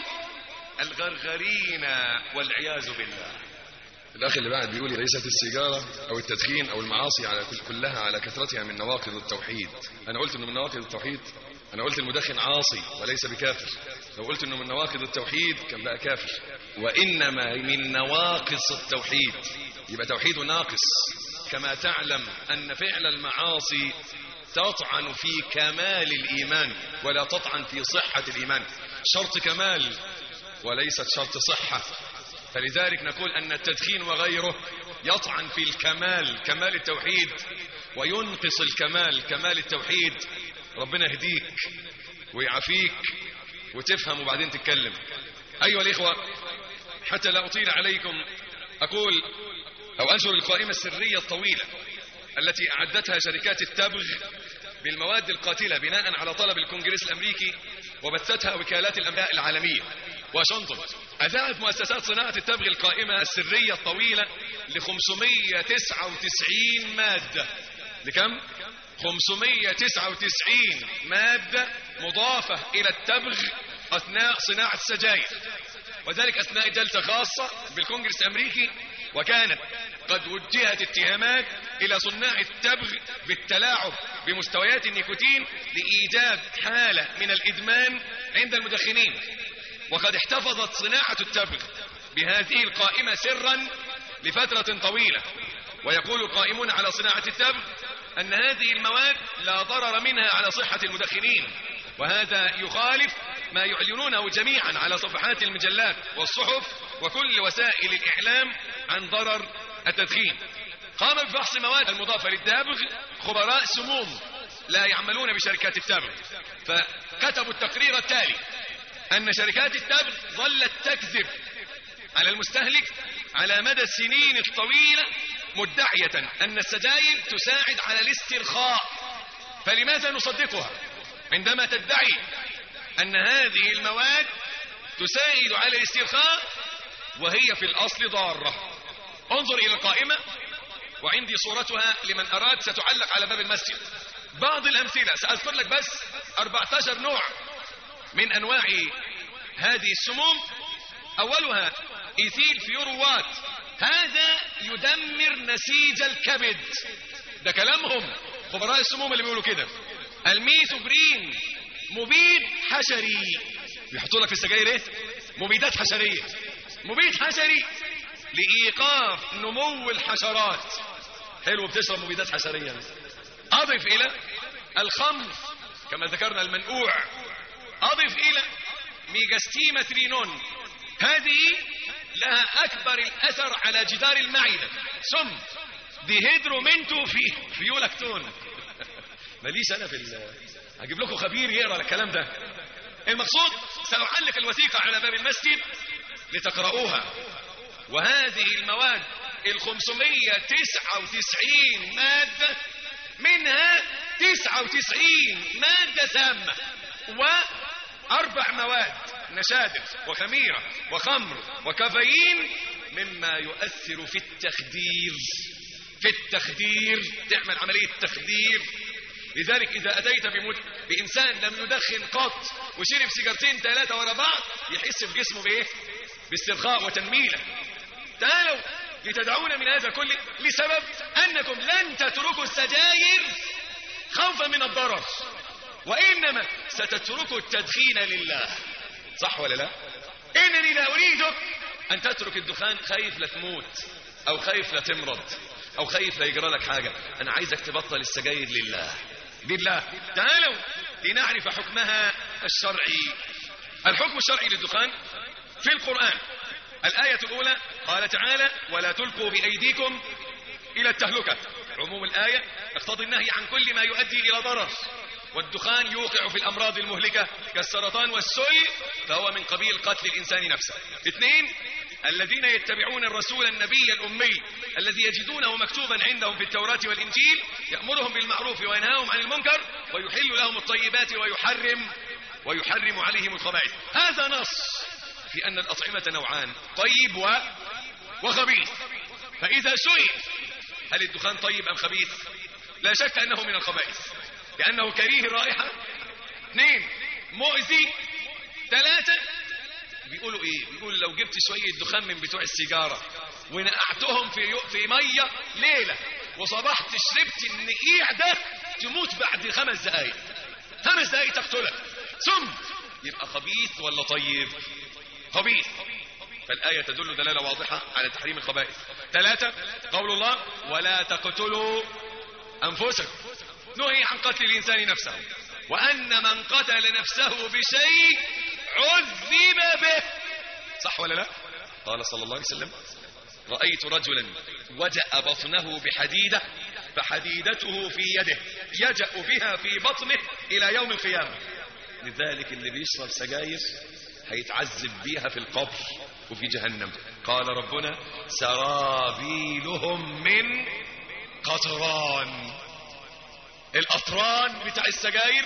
الغرغرين والعياذ بالله. الأخ اللي بعد بيقول ليست السيجارة أو التدخين أو المعاصي على كلها على كثرتها من نواقض التوحيد. أنا قلت إنه من نواقض التوحيد؟ أنا قلت المدخن عاصي وليس بكافر. لو قلت إنه من نواقض التوحيد كان بقى كافر. وإنما من نواقص التوحيد، يبقى توحيده ناقص. كما تعلم أن فعل المعاصي تطعن في كمال الإيمان ولا تطعن في صحة الإيمان، شرط كمال وليست شرط صحة. فلذلك نقول أن التدخين وغيره يطعن في الكمال، كمال التوحيد، وينقص الكمال، كمال التوحيد. ربنا يهديك ويعافيك وتفهم وبعدين تتكلم. أيها الإخوة، حتى لا أطيل عليكم أقول أو أنشر القائمة السرية الطويلة التي أعدتها شركات التبغ بالمواد القاتلة بناء على طلب الكونجرس الأمريكي وبثتها وكالات الأنباء العالمية. واشنطن أذاعت مؤسسات صناعة التبغ القائمة السرية الطويلة ل 599 مادة. لكم؟ 599 مادة مضافة إلى التبغ أثناء صناعة السجاير. وذلك أثناء جلسة خاصة بالكونجرس الأمريكي، وكانت قد وجهت اتهامات إلى صناع التبغ بالتلاعب بمستويات النيكوتين لإيجاد حالة من الإدمان عند المدخنين. وقد احتفظت صناعة التبغ بهذه القائمة سرا لفترة طويلة. ويقول القائمون على صناعة التبغ أن هذه المواد لا ضرر منها على صحة المدخنين، وهذا يخالف ما يعلنونه جميعا على صفحات المجلات والصحف وكل وسائل الإعلام عن ضرر التدخين. قام بفحص مواد المضافة للتبغ خبراء سموم لا يعملون بشركات التبغ، فكتبوا التقرير التالي: أن شركات التبغ ظلت تكذب على المستهلك على مدى السنين الطويلة مدعية أن السجاير تساعد على الاسترخاء، فلماذا نصدقها عندما تدعي أن هذه المواد تساعد على الاسترخاء وهي في الأصل ضارة؟ انظر إلى القائمة، وعندي صورتها لمن أراد ستعلق على باب المسجد. بعض الأمثلة سأذكر لك بس 14 نوع من أنواع هذه السموم. أولها إيثيل فيوروات، هذا يدمر نسيج الكبد، ده كلامهم خبراء السموم اللي بيقولوا كده. الميثوبرين مبيد حشري، بيحطوا لك في السجاير ايه؟ مبيدات حشرية، مبيد حشري لإيقاف نمو الحشرات. حلو، بتشرب مبيدات حشرية. أضف إلى الخمر كما ذكرنا المنقوع، أضف إلى ميجاستيماترينون، هذه لها أكبر الأثر على جدار المعدة، سم ديهيدرومنتو فيولاكتون. ماليش أنا هجيب لكم خبير يقرأ الكلام ده. المقصود سأعلق الوثيقة على باب المسجد لتقرؤوها. وهذه المواد 599 مادة، منها 99 مادة سامة، و4 مواد نشادر وخميرة وخمر وكافيين، مما يؤثر في التخدير، تعمل عملية تخدير. لذلك إذا أتيت بإنسان لم يدخن قط وشرب سيجارتين 3 ورا بعض، يحس في جسمه بإيه؟ باسترخاء وتنميلة. تعالوا لتدعون من هذا كله لسبب أنكم لن تتركوا السجاير خوفا من الضرر، وإنما ستتركوا التدخين لله. صح ولا لا؟ إنني لا أريدك أن تترك الدخان خايف لا تموت، أو خايف لا تمرض، أو خايف لا يجرى لك حاجة. أنا عايزك تبطل السجاير لله. تعالوا لنعرف حكمها الشرعي. الحكم الشرعي للدخان في القرآن: الآية الأولى قال تعالى: ولا تلقوا بأيديكم إلى التهلكة. عموم الآية يقتضي النهي عن كل ما يؤدي إلى ضرر، والدخان يوقع في الأمراض المهلكة كالسرطان والسل، فهو من قبيل قتل الإنسان نفسه. 2: الذين يتبعون الرسول النبي الأمي الذي يجدونه مكتوبا عندهم في التوراة والإنجيل يأمرهم بالمعروف وينهاهم عن المنكر ويحل لهم الطيبات ويحرم عليهم الخبائث. هذا نص في أن الأطعمة نوعان: طيب وخبيث. فإذا سئل هل الدخان طيب أم خبيث، لا شك أنه من الخبائث، لأنه كريه الرائحة. 2: مؤذي. 3: بيقولوا ايه؟ بيقولوا لو جبت شوية دخان من بتوع السيجارة ونقعتهم في مية ليلة وصبحت شربت النقيع ده، تموت بعد 5 دقايق. 5 دقايق تقتلك. ثم يبقى خبيث ولا طيب؟ خبيث. فالآية تدل دلالة واضحة على تحريم الخبائث. 3: قول الله: ولا تقتلوا أنفسكم، نهي عن قتل الإنسان نفسه، وأن من قتل نفسه بشيء عذب به. صح ولا لا؟ قال صلى الله عليه وسلم: رأيت رجلا وجأ بطنه بحديدة فحديدته في يده يجأ بها في بطنه إلى يوم القيامة. لذلك اللي بيشرب سجاير هيتعذب بيها في القبر وفي جهنم. قال ربنا: سرابيلهم من قطران. القطران بتاع السجاير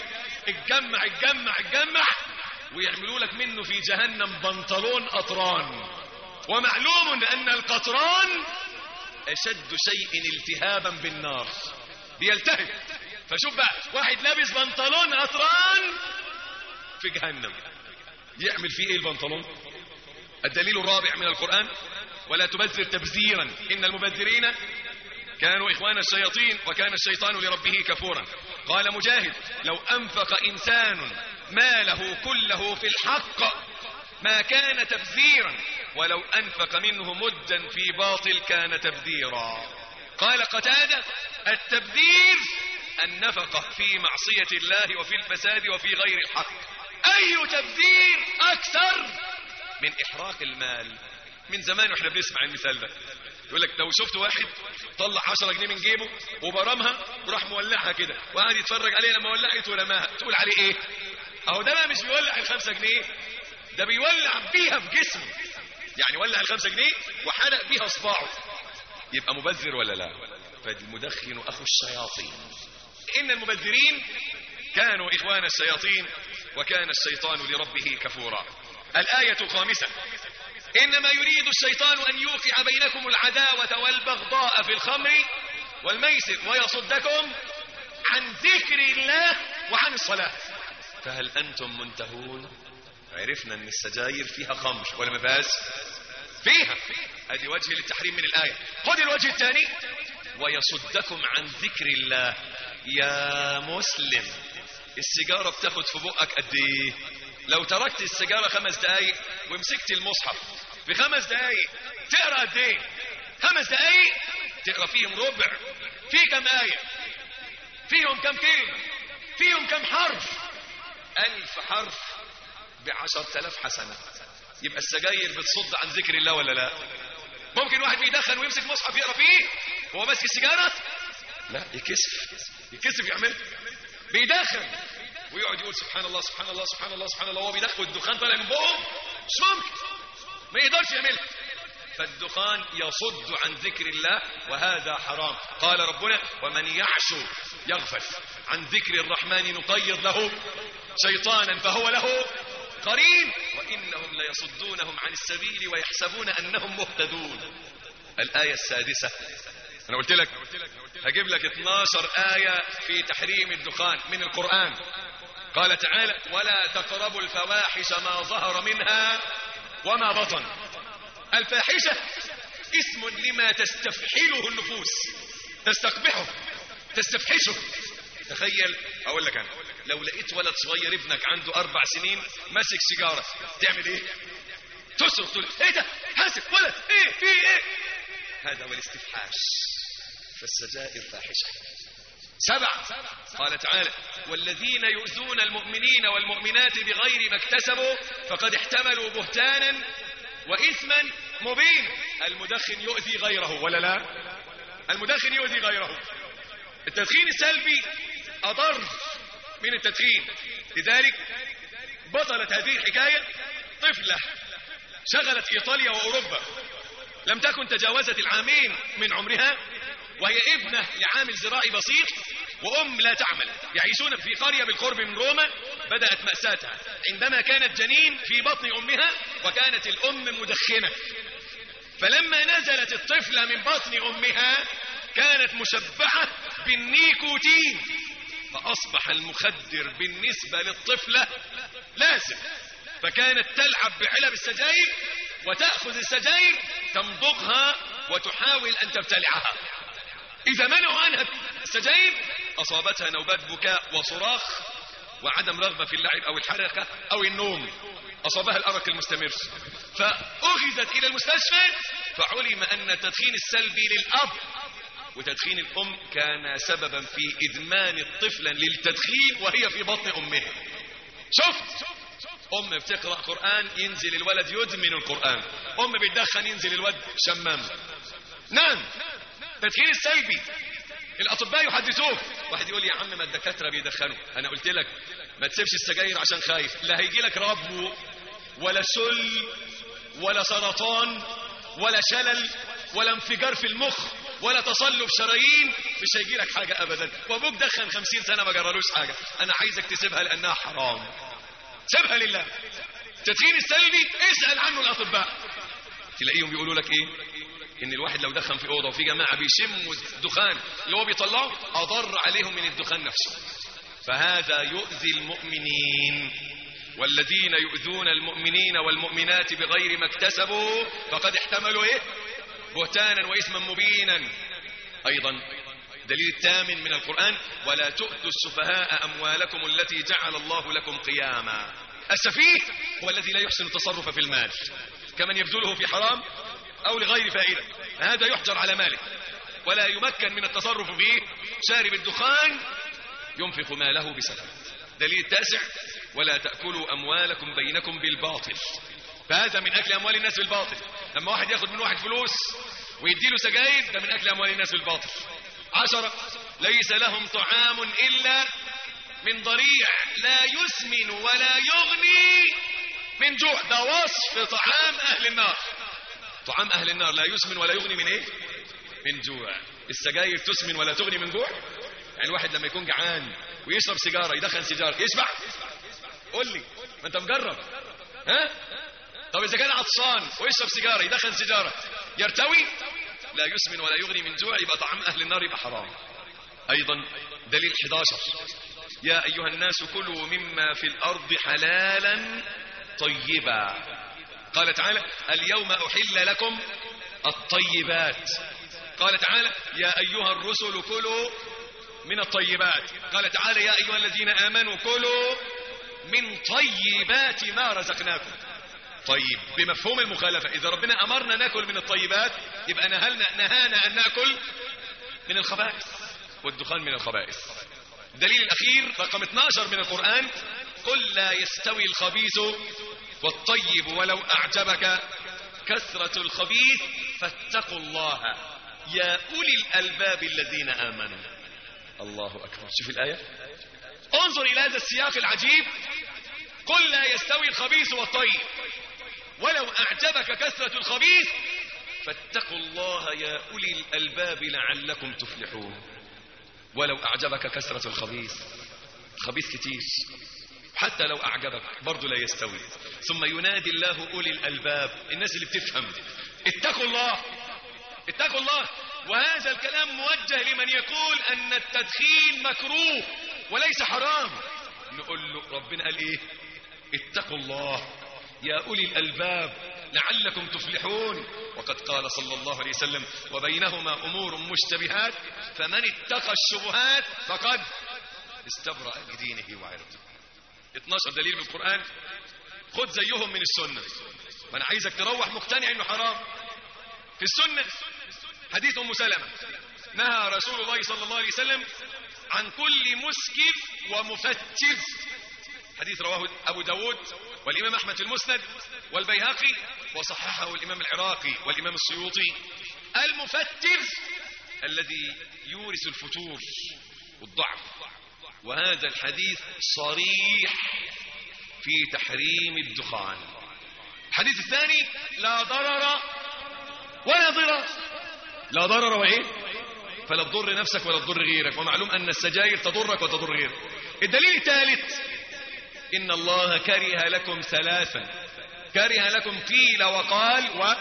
اتجمع ويعملوا لك منه في جهنم بنطلون قطران. ومعلوم أن القطران أشد شيء التهابا بالنار، بيلتهب. فشوف بقى واحد لابس بنطلون قطران في جهنم، يعمل فيه ايه البنطلون؟ الدليل الرابع من القرآن: ولا تبذر تبذيرا إن المبذرين كانوا إخوان الشياطين وكان الشيطان لربه كفورا. قال مجاهد: لو أنفق إنسان ماله كله في الحق ما كان تبذيرا، ولو أنفق منه مدا في باطل كان تبذيرا. قال قتادة: التبذير النفقة في معصية الله وفي الفساد وفي غير الحق. أي تبذير أكثر من إحراق المال؟ من زمان واحنا بنسمع المثال ده، يقول لك لو شفت واحد طلع 10 جنيه من جيبه وبرمها وراح مولعها كده وقعد يتفرج عليها لما ولعت ورماها، تقول عليه ايه؟ اهو ده بقى مش بيولع ال5 جنيه، ده بيولع بيها في جسمه، يعني ولع ال5 جنيه وحرق بيها اصبعه. يبقى مبذر ولا لا؟ فالمدخن اخو الشياطين. ان المبذرين كانوا اخوان الشياطين وكان الشيطان لربه كفورا. الآية الخامسة: إنما يريد الشيطان أن يوقع بينكم العداوة والبغضاء في الخمر والميسر ويصدكم عن ذكر الله وعن الصلاة فهل أنتم منتهون؟ عرفنا أن السجاير فيها خمر ولا ما فيهاش؟ فيها. هذه وجه للتحريم من الآية. خذ الوجه الثاني: ويصدكم عن ذكر الله. يا مسلم، السيجارة بتاخد في بقك قد ايه؟ لو تركت السيجارة 5 دقايق ومسكت المصحف في 5 دقايق تقرأ قد ايه؟ 5 دقايق تقرأ فيهم ربع. في كم آية؟ فيهم كم كلمة؟ فيهم كم حرف؟ 1000 حرف ب10,000 حسنة. يبقى السجاير بتصد عن ذكر الله ولا لا؟ ممكن واحد بيدخن ويمسك مصحف يقرأ فيه وهو ماسك السيجارة؟ لا، يكسف يعمل. بيدخن ويقعد يقول سبحان الله سبحان الله سبحان الله سبحان الله وهو بيدخن والدخان طالع من بقه، مش ممكن، ما يقدرش يعملها. فالدخان يصد عن ذكر الله وهذا حرام. قال ربنا: ومن يعش يغفل عن ذكر الرحمن نقيض له شيطانا فهو له قرين وإنهم ليصدونهم عن السبيل ويحسبون أنهم مهتدون. الآية السادسة. أنا قلت لك هجيب لك 12 آية في تحريم الدخان من القرآن. قال تعالى: ولا تقربوا الفواحش ما ظهر منها وما بطن. الفاحشة اسم لما تستفحله النفوس، تستقبحه، تستفحشه. تخيل، أقول لك أنا لو لقيت ولد صغير ابنك عنده 4 سنين ماسك سيجارة تعمل ايه؟ تصرخ تقول ايه ده؟ حاسب ولد، ايه في ايه؟ هذا هو الاستفحاش. فالسجائر فاحشة. 7 قال تعالى: والذين يؤذون المؤمنين والمؤمنات بغير ما اكتسبوا فقد احتملوا بهتانا وإثما مبين. المدخن يؤذي غيره ولا لا؟ المدخن يؤذي غيره. التدخين السلبي أضر من التدخين. لذلك بطلت هذه الحكاية طفلة شغلت إيطاليا وأوروبا، لم تكن تجاوزت 2 عام من عمرها، وهي ابنة لعامل زراعي بسيط وأم لا تعمل، يعيشون في قرية بالقرب من روما. بدأت مأساتها عندما كانت جنين في بطن أمها وكانت الأم مدخنة. فلما نزلت الطفلة من بطن أمها كانت مشبعة بالنيكوتين، فأصبح المخدر بالنسبة للطفلة لازم، فكانت تلعب بعلب السجاير وتأخذ السجاير تمضغها وتحاول أن تبتلعها. إذا منعوا عنها السجاير أصابتها نوبات بكاء وصراخ وعدم رغبة في اللعب أو الحركة أو النوم، أصابها الأرق المستمر، فأخذت إلى المستشفى. فعلم أن التدخين السلبي للأب وتدخين الأم كان سببا في إدمان الطفلة للتدخين وهي في بطن أمها. شفت أم بتقرأ قرآن ينزل الولد يدمن القرآن، أم بتدخن ينزل الولد شمام. نعم، التدخين السلبي الأطباء يحدثوه. واحد يقول: يا عم ما الدكاترة بيدخنوا. أنا قلت لك ما تسيبش السجاير عشان خايف، لا هيجي لك ربو ولا سل ولا سرطان ولا شلل ولا انفجار في المخ ولا تصلب شرايين، مش هيجي لك حاجة أبدا. وابوك دخن 50 سنة ما جرالوش حاجة. أنا عايزك تسيبها لأنها حرام، سيبها لله. التدخين السلبي اسأل عنه الأطباء، تلاقيهم بيقولوا لك إيه؟ إن الواحد لو دخن في أوضة وفي جماعة بيشموا الدخان اللي هو بيطلعه أضر عليهم من الدخان نفسه، فهذا يؤذي المؤمنين والذين يؤذون المؤمنين والمؤمنات بغير ما اكتسبوا فقد احتملوا بهتانا وإثما مبينا. أيضا دليل الثامن من القرآن: ولا تؤتوا السفهاء أموالكم التي جعل الله لكم قياما. السفيه هو الذي لا يحسن التصرف في المال، كمن يبذله في حرام أو لغير فائدة، هذا يحجر على ماله ولا يمكن من التصرف فيه. شارب الدخان ينفق ماله بسفه. دليل التاسع: ولا تأكلوا أموالكم بينكم بالباطل، فهذا من أكل أموال الناس بالباطل. لما واحد ياخد من واحد فلوس ويديله سجاير، ده من أكل أموال الناس بالباطل. 10: ليس لهم طعام إلا من ضريع لا يسمن ولا يغني من جوع. ده وصف طعام أهل النار. طعام أهل النار لا يسمن ولا يغني من إيه؟ من جوع. السجاير تسمن ولا تغني من جوع؟ يعني الواحد لما يكون جعان ويشرب سيجارة، يدخن سيجارة، يشبع؟ قول لي، ما انت مجرب. ها؟ طب اذا كان عطشان ويشرب سيجارة، يدخن سيجارة، يرتوي؟ لا يسمن ولا يغني من جوع، يبقى طعام اهل النار، يبقى حرام. ايضا دليل 11: يا ايها الناس كلوا مما في الارض حلالا طيبا. قال تعالى: اليوم احل لكم الطيبات. قال تعالى: يا ايها الرسل كلوا من الطيبات. قال تعالى: يا ايها الذين امنوا كلوا من طيبات ما رزقناكم. طيب بمفهوم المخالفة، إذا ربنا أمرنا نأكل من الطيبات يبقى نهانا أن نأكل من الخبائث، والدخان من الخبائث. الدليل الأخير رقم 12 من القرآن: قل لا يستوي الخبيث والطيب ولو أعجبك كثرة الخبيث فاتقوا الله يا أولي الألباب الذين آمنوا. الله أكبر. شوف الآية، انظر إلى هذا السياق العجيب: قل لا يستوي الخبيث والطيب ولو أعجبك كثرة الخبيث فاتقوا الله يا أولي الألباب لعلكم تفلحون. ولو أعجبك كثرة الخبيث، خبيث كتير، حتى لو أعجبك برضو لا يستوي. ثم ينادي الله أولي الألباب، الناس اللي بتفهم: اتقوا الله، اتقوا الله. وهذا الكلام موجه لمن يقول أن التدخين مكروه وليس حرام. نقول له ربنا قال إيه؟ اتقوا الله يا أولي الألباب لعلكم تفلحون. وقد قال صلى الله عليه وسلم: وبينهما أمور مشتبهات فمن اتقى الشبهات فقد استبرأ لدينه وعرضه. 12 دليل من القرآن، خذ زيهم من السنة. وأنا عايزك تروح مقتنع إنه حرام. في السنة حديث أم سلمة: نهى رسول الله صلى الله عليه وسلم عن كل مسكر ومفتر. حديث رواه أبو داود والإمام أحمد في المسند والبيهقي، وصححه الإمام العراقي والإمام السيوطي. المفتر الذي يورث الفتور والضعف، وهذا الحديث صريح في تحريم الدخان. الحديث الثاني: لا ضرر ولا ضرر. لا ضرر وإيه؟ فلا تضر نفسك ولا تضر غيرك، ومعلوم أن السجاير تضرك وتضر غيرك. الدليل الثالث: إن الله كره لكم ثلاثا، كره لكم قيل وقال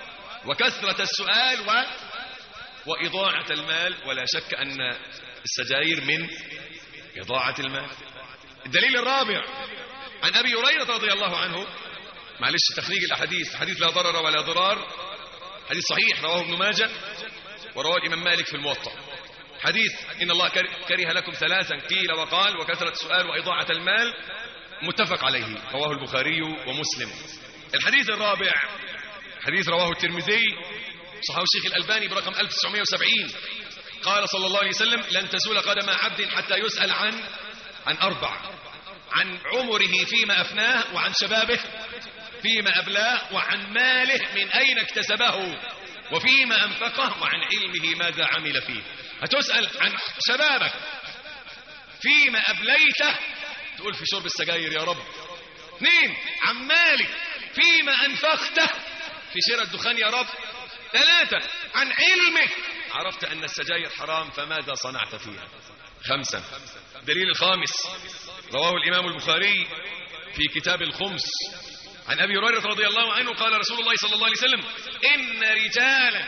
وكثرة السؤال وإضاعة المال. ولا شك أن السجاير من إضاعة المال. الدليل الرابع: عن أبي هريرة رضي الله عنه، معلش تخريج الأحاديث، حديث لا ضرر ولا ضرار، حديث صحيح رواه ابن ماجه ورواه الإمام مالك في الموطأ. حديث إن الله كره لكم ثلاثا قيل وقال وكثرة السؤال وإضاعة المال، متفق عليه، رواه البخاري ومسلم. الحديث الرابع حديث رواه الترمذي، صححه الشيخ الألباني برقم 1970. قال صلى الله عليه وسلم: لن تزول قدم عبد حتى يسأل عن أربع: عن عمره فيما أفناه، وعن شبابه فيما أبلاه، وعن ماله من أين اكتسبه، وفيما أنفقه، وعن علمه ماذا عمل فيه. هتسأل عن شبابك فيما أبليته، تقول في شرب السجاير يا رب. 2: عن مالك فيما أنفقته، في شراء الدخان يا رب. 3: عن علمك، عرفت أن السجاير حرام فماذا صنعت فيها. 5: دليل الخامس رواه الإمام البخاري في كتاب الخمس عن أبي هريرة رضي الله عنه قال رسول الله صلى الله عليه وسلم: إن رجالا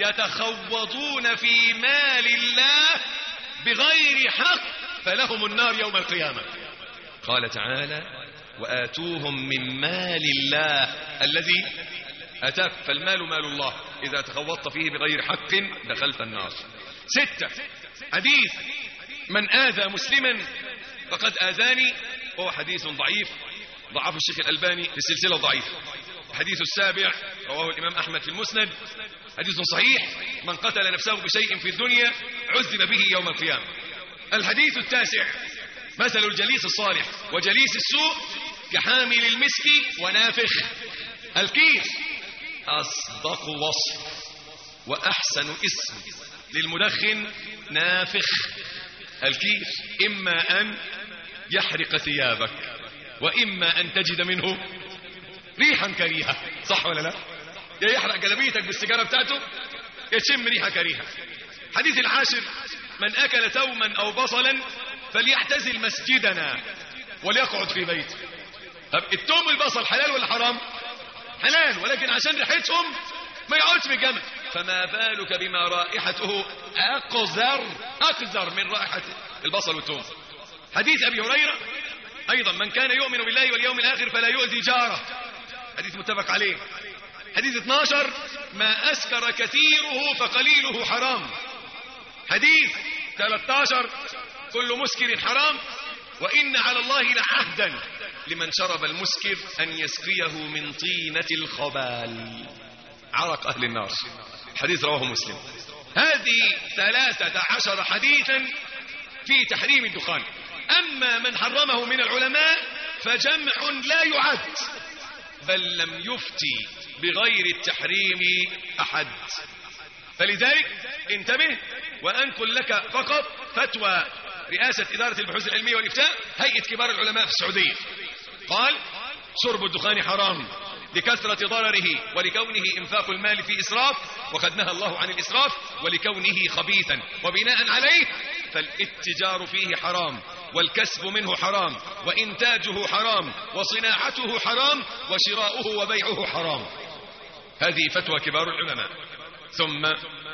يتخوضون في مال الله بغير حق فلهم النار يوم القيامة. قال تعالى: وآتوهم من مال الله الذي أتاك. فالمال مال الله، إذا تخوضت فيه بغير حق دخلت النار. 6 حديث من آذى مسلما فقد آذاني، وهو حديث ضعيف ضعف الشيخ الألباني في السلسلة ضعيف. الحديث 7 رواه الإمام أحمد في المسند، حديث صحيح: من قتل نفسه بشيء في الدنيا عذب به يوم القيامة. الحديث 9 مثل الجليس الصالح وجليس السوء كحامل المسك ونافخ الكيس. أصدق وصف وأحسن اسم للمدخن نافخ الكيس، إما أن يحرق ثيابك وإما أن تجد منه ريحا كريهة، صح ولا لا؟ يا يحرق جلبيتك بالسيجارة بتاعته يا تشم ريحة كريهة. حديث 10 من أكل توما أو بصلا فليعتزل مسجدنا وليقعد في بيته. طب التوم والبصل حلال ولا حرام؟ حلال، ولكن عشان ريحتهم ما يقعدش في الجامع. فما بالك بما رائحته أقذر من رائحة البصل والتوم. حديث أبي هريرة أيضا: من كان يؤمن بالله واليوم الآخر فلا يؤذي جاره، حديث متفق عليه. حديث 12 ما أسكر كثيره فقليله حرام. حديث 13 كل مسكر حرام، وإن على الله لعهدا لمن شرب المسكر أن يسقيه من طينة الخبال، عرق أهل النار. حديث رواه مسلم. هذه 13 حديثا في تحريم الدخان. أما من حرمه من العلماء فجمع لا يعد، بل لم يفتي بغير التحريم أحد. فلذلك انتبه، وأنقل لك فقط فتوى رئاسة إدارة البحوث العلمية والإفتاء هيئة كبار العلماء في السعودية. قال: شرب الدخان حرام لكثرة ضرره ولكونه إنفاق المال في إسراف، وقد نهى الله عن الإسراف، ولكونه خبيثا، وبناء عليه فالاتجار فيه حرام، والكسب منه حرام، وإنتاجه حرام، وصناعته حرام، وشراؤه وبيعه حرام. هذه فتوى كبار العلماء. ثم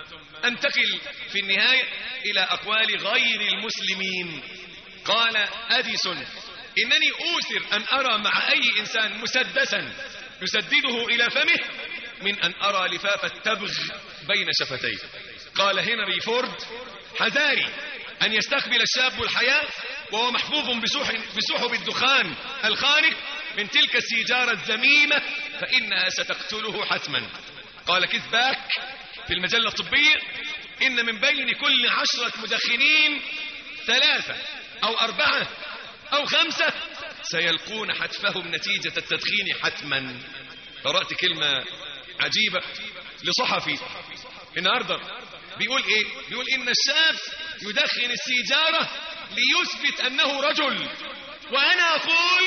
أنتقل في النهاية إلى أقوال غير المسلمين. قال أديسون: إنني أوثر أن أرى مع أي إنسان مسدسا يسدده إلى فمه من أن أرى لفاف التبغ بين شفتيه. قال هنري فورد: حذاري أن يستقبل الشاب الحياة وهو محفوظ بسحب الدخان الخانق من تلك السيجارة الذميمة، فإنها ستقتله حتما. قال كيث باك في المجلة الطبية: إن من بين كل 10 مدخنين 3 أو 4 أو 5 سيلقون حتفهم نتيجة التدخين حتما. قرأت كلمة عجيبة لصحفي النهارده بيقول إيه؟ بيقول إن الشاب يدخن السيجارة ليثبت أنه رجل، وأنا أقول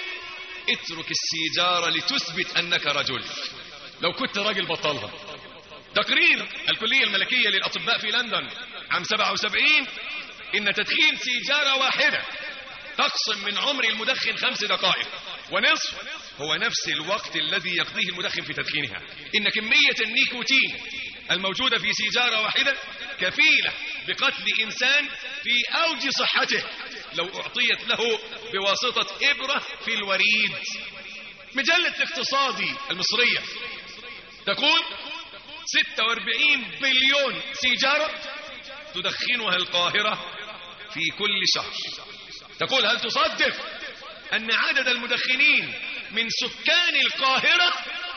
اترك السيجارة لتثبت أنك رجل. لو كنت راجل بطلها. تقرير الكلية الملكية للأطباء في لندن عام 77: إن تدخين سيجارة واحدة تقسم من عمر المدخن 5 دقائق ونصف هو نفس الوقت الذي يقضيه المدخن في تدخينها. إن كمية النيكوتين الموجودة في سيجارة واحدة كفيلة بقتل إنسان في أوج صحته لو أعطيت له بواسطة إبرة في الوريد. مجلة الاقتصادي المصرية تقول 46 بليون سيجارة تدخنها القاهرة في كل شهر. تقول: هل تصدق أن عدد المدخنين من سكان القاهرة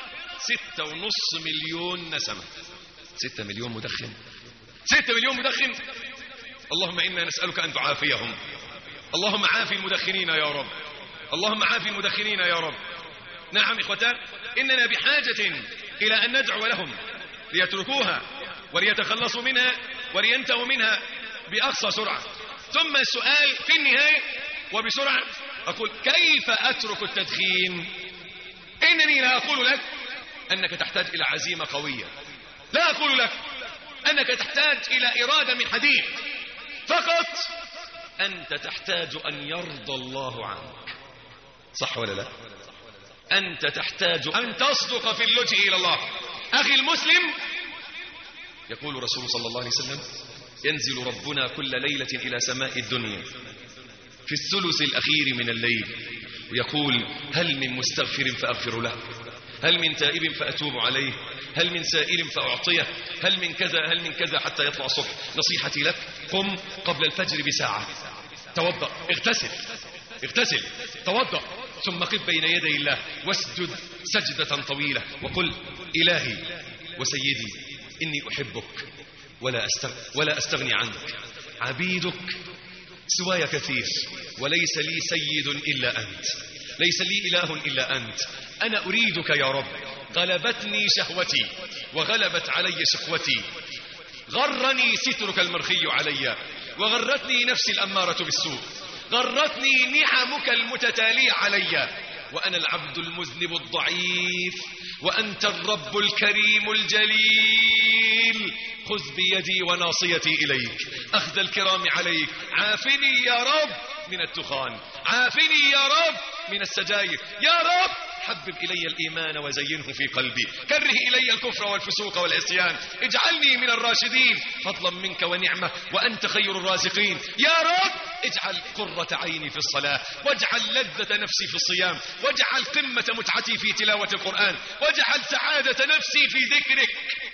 6.5 مليون نسمة؟ 6 مليون مدخن، 6 مليون مدخن. اللهم إنا نسألك أن تعافيهم. اللهم عافي المدخنين يا رب، اللهم عافي المدخنين يا رب. نعم إخوتان، إننا بحاجة إلى أن ندعو لهم ليتركوها وليتخلصوا منها ولينتهوا منها بأقصى سرعة. ثم السؤال في النهاية وبسرعة، أقول: كيف أترك التدخين؟ إنني لا أقول لك أنك تحتاج إلى عزيمة قوية، لا أقول لك أنك تحتاج إلى إرادة من حديد، فقط أنت تحتاج أن يرضى الله عنك. صح ولا لا؟ أنت تحتاج أن تصدق في اللجوء إلى الله. أخي المسلم، يقول رسول صلى الله عليه وسلم: ينزل ربنا كل ليلة إلى سماء الدنيا في الثلث الأخير من الليل ويقول هل من مستغفر فأغفر له، هل من تائب فأتوب عليه، هل من سائل فأعطيه، هل من كذا هل من كذا حتى يطلع الصبح. نصيحتي لك: قم قبل الفجر بساعة، توضأ، اغتسل، توضأ، ثم قف بين يدي الله واسجد سجدة طويلة وقل: إلهي وسيدي إني أحبك ولا أستغني عنك، عبيدك سواي كثير، وليس لي سيد إلا أنت، ليس لي إله إلا أنت، أنا أريدك يا رب، غلبتني شهوتي وغلبت علي شقوتي، غرني سترك المرخي علي، وغرتني نفسي الأمارة بالسوء، غرتني نعمك المتتالية علي، وأنا العبد المذنب الضعيف، وأنت الرب الكريم الجليل، خذ بيدي وناصيتي إليك، أخذ الكرام عليك، عافني يا رب من التخان، عافني يا رب من السجاير، يا رب حبب إلي الإيمان وزينه في قلبي، كره إلي الكفر والفسوق والعصيان، اجعلني من الراشدين فضلا منك ونعمة، وأنت خير الرازقين، يا رب اجعل قرة عيني في الصلاة، واجعل لذة نفسي في الصيام، واجعل قمة متعتي في تلاوة القرآن، واجعل سعادة نفسي في ذكرك.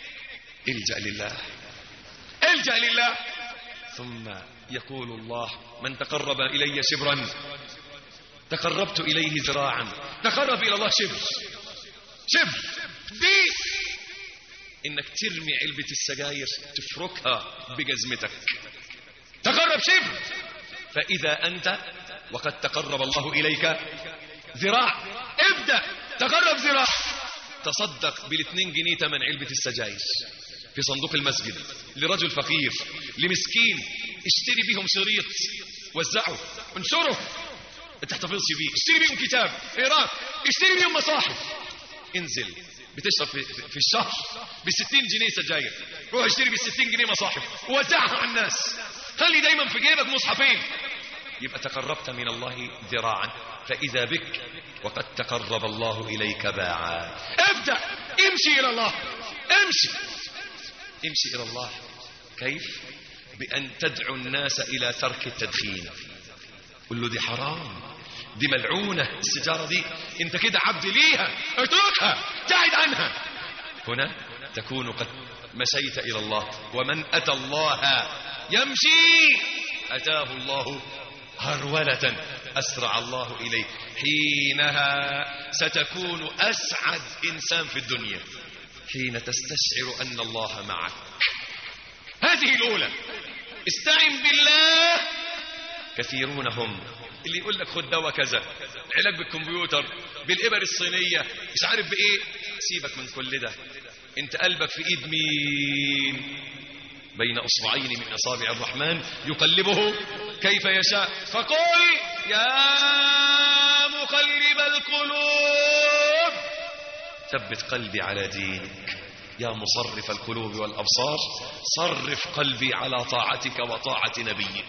الجأ لله. ثم يقول الله: من تقرب إلي شبرا تقربت إليه ذراعا. تقرب إلى الله شبر دي إنك ترمي علبة السجاير تفركها بجزمتك، تقرب شبر، فإذا أنت وقد تقرب الله إليك ذراع، ابدأ تقرب ذراع. تصدق بال2 جنيه تمن علبة السجاير في صندوق المسجد لرجل فقير، لمسكين، اشتري بيهم شريط، وزعه، انشره، تحتفظش بيه، اشتري بيهم كتاب اقراه، اشتري بيهم مصاحف، انزل بتشرب في الشهر ب60 جنيه سجاير، روح اشتري ب60 جنيه مصاحف ووزعها على الناس، خلي دايما في جيبك مصحفين، يبقى تقربت من الله ذراعا، فإذا بك وقد تقرب الله إليك باعا. ابدأ، امشي إلى الله، امشي إلى الله. كيف؟ بأن تدعو الناس إلى ترك التدخين. قل له: دي حرام، دي ملعونة السيجارة دي، انت كده عبد ليها، اتركها، ابتعد عنها. هنا تكون قد مشيت إلى الله. ومن أتى الله يمشي أتاه الله هرولة، أسرع الله إليه. حينها ستكون أسعد إنسان في الدنيا، حين تستشعر أن الله معك. هذه الأولى. استعن بالله. كثيرون هم اللي يقول لك خد دواء كذا، علاج بالكمبيوتر، بالإبر الصينية، مش عارف بإيه. سيبك من كل ده، انت قلبك في ايد مين؟ بين أصبعين من أصابع الرحمن يقلبه كيف يشاء. فقل: يا مقلب القلوب ثبت قلبي على دينك، يا مصرف القلوب والأبصار صرف قلبي على طاعتك وطاعة نبيك.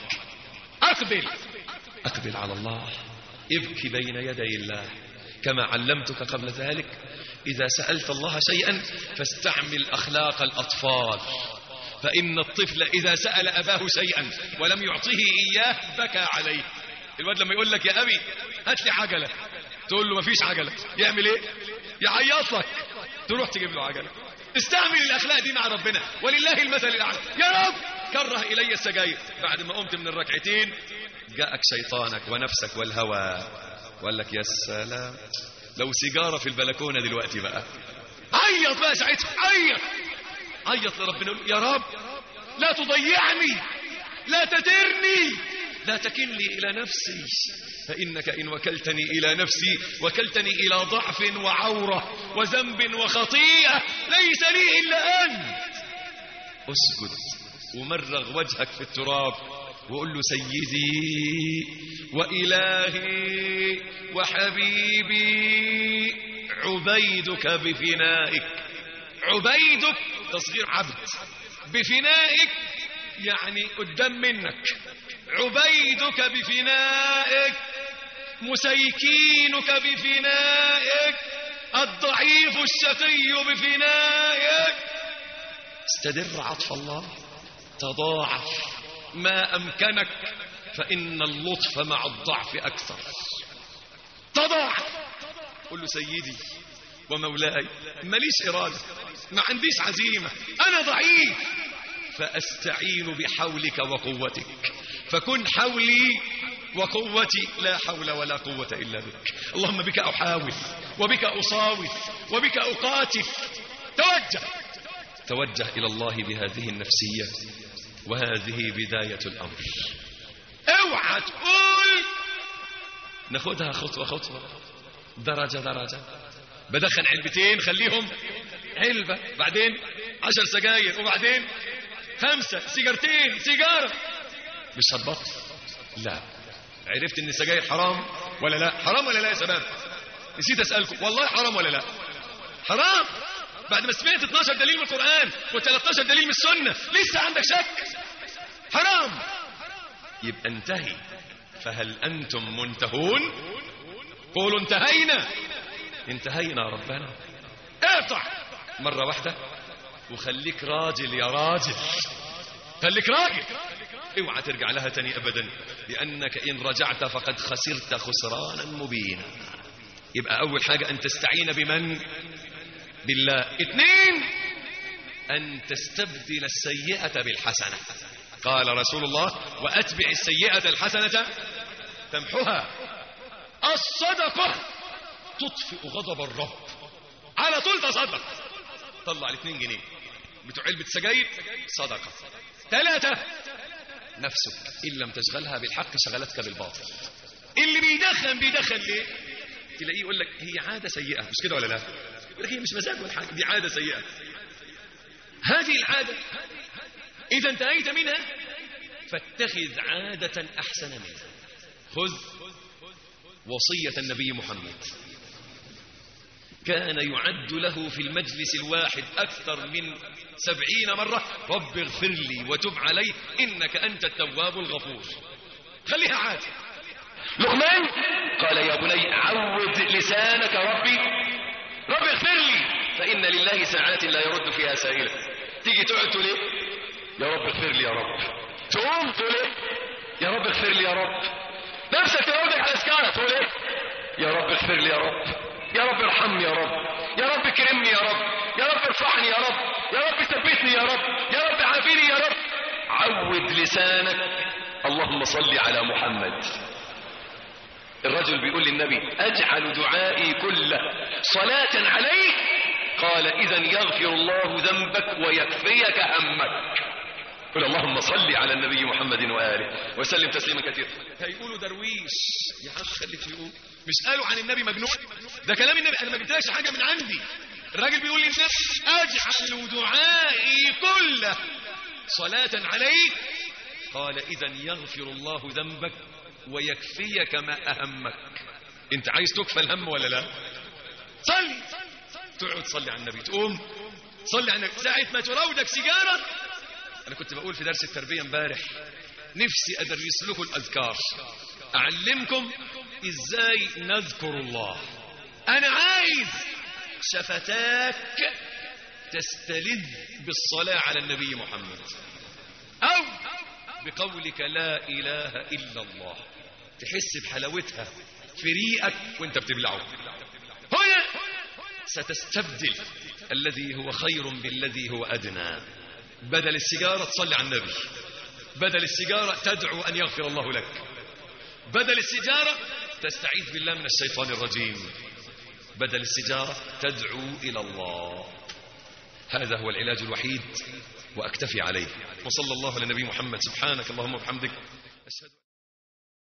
أقبل على الله، ابكي بين يدي الله كما علمتك قبل ذلك. إذا سألت الله شيئا فاستعمل أخلاق الأطفال، فإن الطفل إذا سأل أباه شيئا ولم يعطيه إياه بكى عليه. الواد لما يقول لك: يا أبي هات لي عجلة، تقول له: مفيش عجلة، يعمل إيه؟ يعيط لك، تروح تجيب له عجلة. استعمل الأخلاق دي مع ربنا، ولله المثل الأعلى. يا رب كره إلي السجاير، بعد ما قمت من الركعتين جاءك شيطانك ونفسك والهوى وقال لك: يا سلام، لو سيجارة في البلكونة دلوقتي بقى، عيط بقى ساعتها، عيط لربنا، يا رب لا تضيعني، لا تدرني، لا تكلني إلى نفسي، فإنك إن وكلتني إلى نفسي وكلتني إلى ضعف وعورة وذنب وخطيئة ليس لي إلا أنت. اسجد ومرغ وجهك في التراب وقل له: سيدي وإلهي وحبيبي عبيدك بفنائك. عبيدك تصغير عبد، بفنائك يعني قدام منك. عبيدك بفنائك، مسيكينك بفنائك، الضعيف الشقي بفنائك. استدر عطف الله، تضاعف ما أمكنك، فإن اللطف مع الضعف أكثر. تضع، قل له سيدي ومولاي ماليش إرادة، ما عنديش عزيمة، أنا ضعيف، فأستعين بحولك وقوتك، فكن حولي وقوتي، لا حول ولا قوة إلا بك. اللهم بك أحاول وبك أصاوف وبك أقاتل. توجه إلى الله بهذه النفسية، وهذه بداية الأمر. اوعى تقول ناخدها خطوة خطوة، درجة درجة، بدخن علبتين خليهم علبة، بعدين 10 سجاير، وبعدين 5 سيجارتين، سيجارة، مش هتبطل. لا، عرفت ان السجاير حرام ولا لا؟ حرام ولا لا يا شباب؟ نسيت اسألكم، والله حرام ولا لا؟ حرام. بعد ما سمعت 12 دليل من القرآن و13 دليل من السنة لسه عندك شك؟ حرام. يبقى انتهي. فهل أنتم منتهون؟ قولوا انتهينا. انتهينا ربنا. اقطع مرة واحدة وخليك راجل يا راجل، خليك راجل، اوعى ترجع لها تاني أبدا، لأنك إن رجعت فقد خسرت خسرانا مبينا. يبقى أول حاجة أن تستعين بمن؟ بالله. 2 أن تستبدل السيئة بالحسنة. قال رسول الله: وأتبع السيئة الحسنة تمحها. الصدقة تطفئ غضب الرب. على طول تصدق، طلع 2 جنيه بتوع علبة سجاير صدقة. 3 نفسك إن لم تشغلها بالحق شغلتك بالباطل. اللي بيدخن ليه؟ تلاقيه يقول لك هي عادة سيئة، مش كده ولا لا؟ يقول لك هي مش مزاج ولا حاجة، دي عادة سيئة. هذه العادة إذا انتهيت منها فاتخذ عادة أحسن منها. خذ وصية النبي محمد، كان يعد له في المجلس الواحد أكثر من 70 مرة: رب اغفر لي وتب علي إنك أنت التواب الغفور. خليها عادة. لقمان قال: يا بني عود لسانك ربي اغفر لي فإن لله ساعات لا يرد فيها سائلة. تيجي تقعد تقول ايه؟ يا رب اغفر لي يا رب. تقوم تقول ايه؟ يا رب اغفر لي يا رب. نفسك تقعدك على سكارة تقول ايه؟ يا رب اغفر لي يا رب، يا رب ارحمني يا رب، يا رب كرمني يا رب، يا رب ارفعني يا رب، يا رب ثبتني يا رب، يا رب عافيني يا رب. عود لسانك اللهم صل على محمد. الرجل بيقول للنبي: أجعل دعائي كله صلاة عليك. قال: إذن يغفر الله ذنبك ويكفيك همك. قل اللهم صل على النبي محمد وآله وسلم تسليما كثيرا. هيقولوا درويش يا عم، خليك يقول. مش قالوا عن النبي مجنون؟ ده كلام النبي، أنا ما جبتلكش حاجة من عندي. الراجل بيقول للنبي: أجعل دعائي كله صلاة عليك. قال: إذن يغفر الله ذنبك ويكفيك ما أهمك. انت عايز تكفى الهم ولا لا؟ صلي، تقعد تصلي على النبي، تقوم صلي على النبي. ساعة ما تراودك سيجارة، أنا كنت بقول في درس التربية امبارح نفسي أدرس لكم الأذكار، أعلمكم إزاي نذكر الله. أنا عايز شفتاك تستلذ بالصلاة على النبي محمد، أو بقولك لا إله إلا الله، تحس بحلاوتها في ريقك وانت بتبلعه. هنا ستستبدل الذي هو خير بالذي هو أدنى. بدل السيجارة تصلي على النبي، بدل السيجارة تدعو أن يغفر الله لك، بدل السيجارة تستعيذ بالله من الشيطان الرجيم، بدل السيجارة تدعو إلى الله. هذا هو العلاج الوحيد، وأكتفي عليه. وصلى الله على نبي محمد. سبحانك اللهم وبحمدك.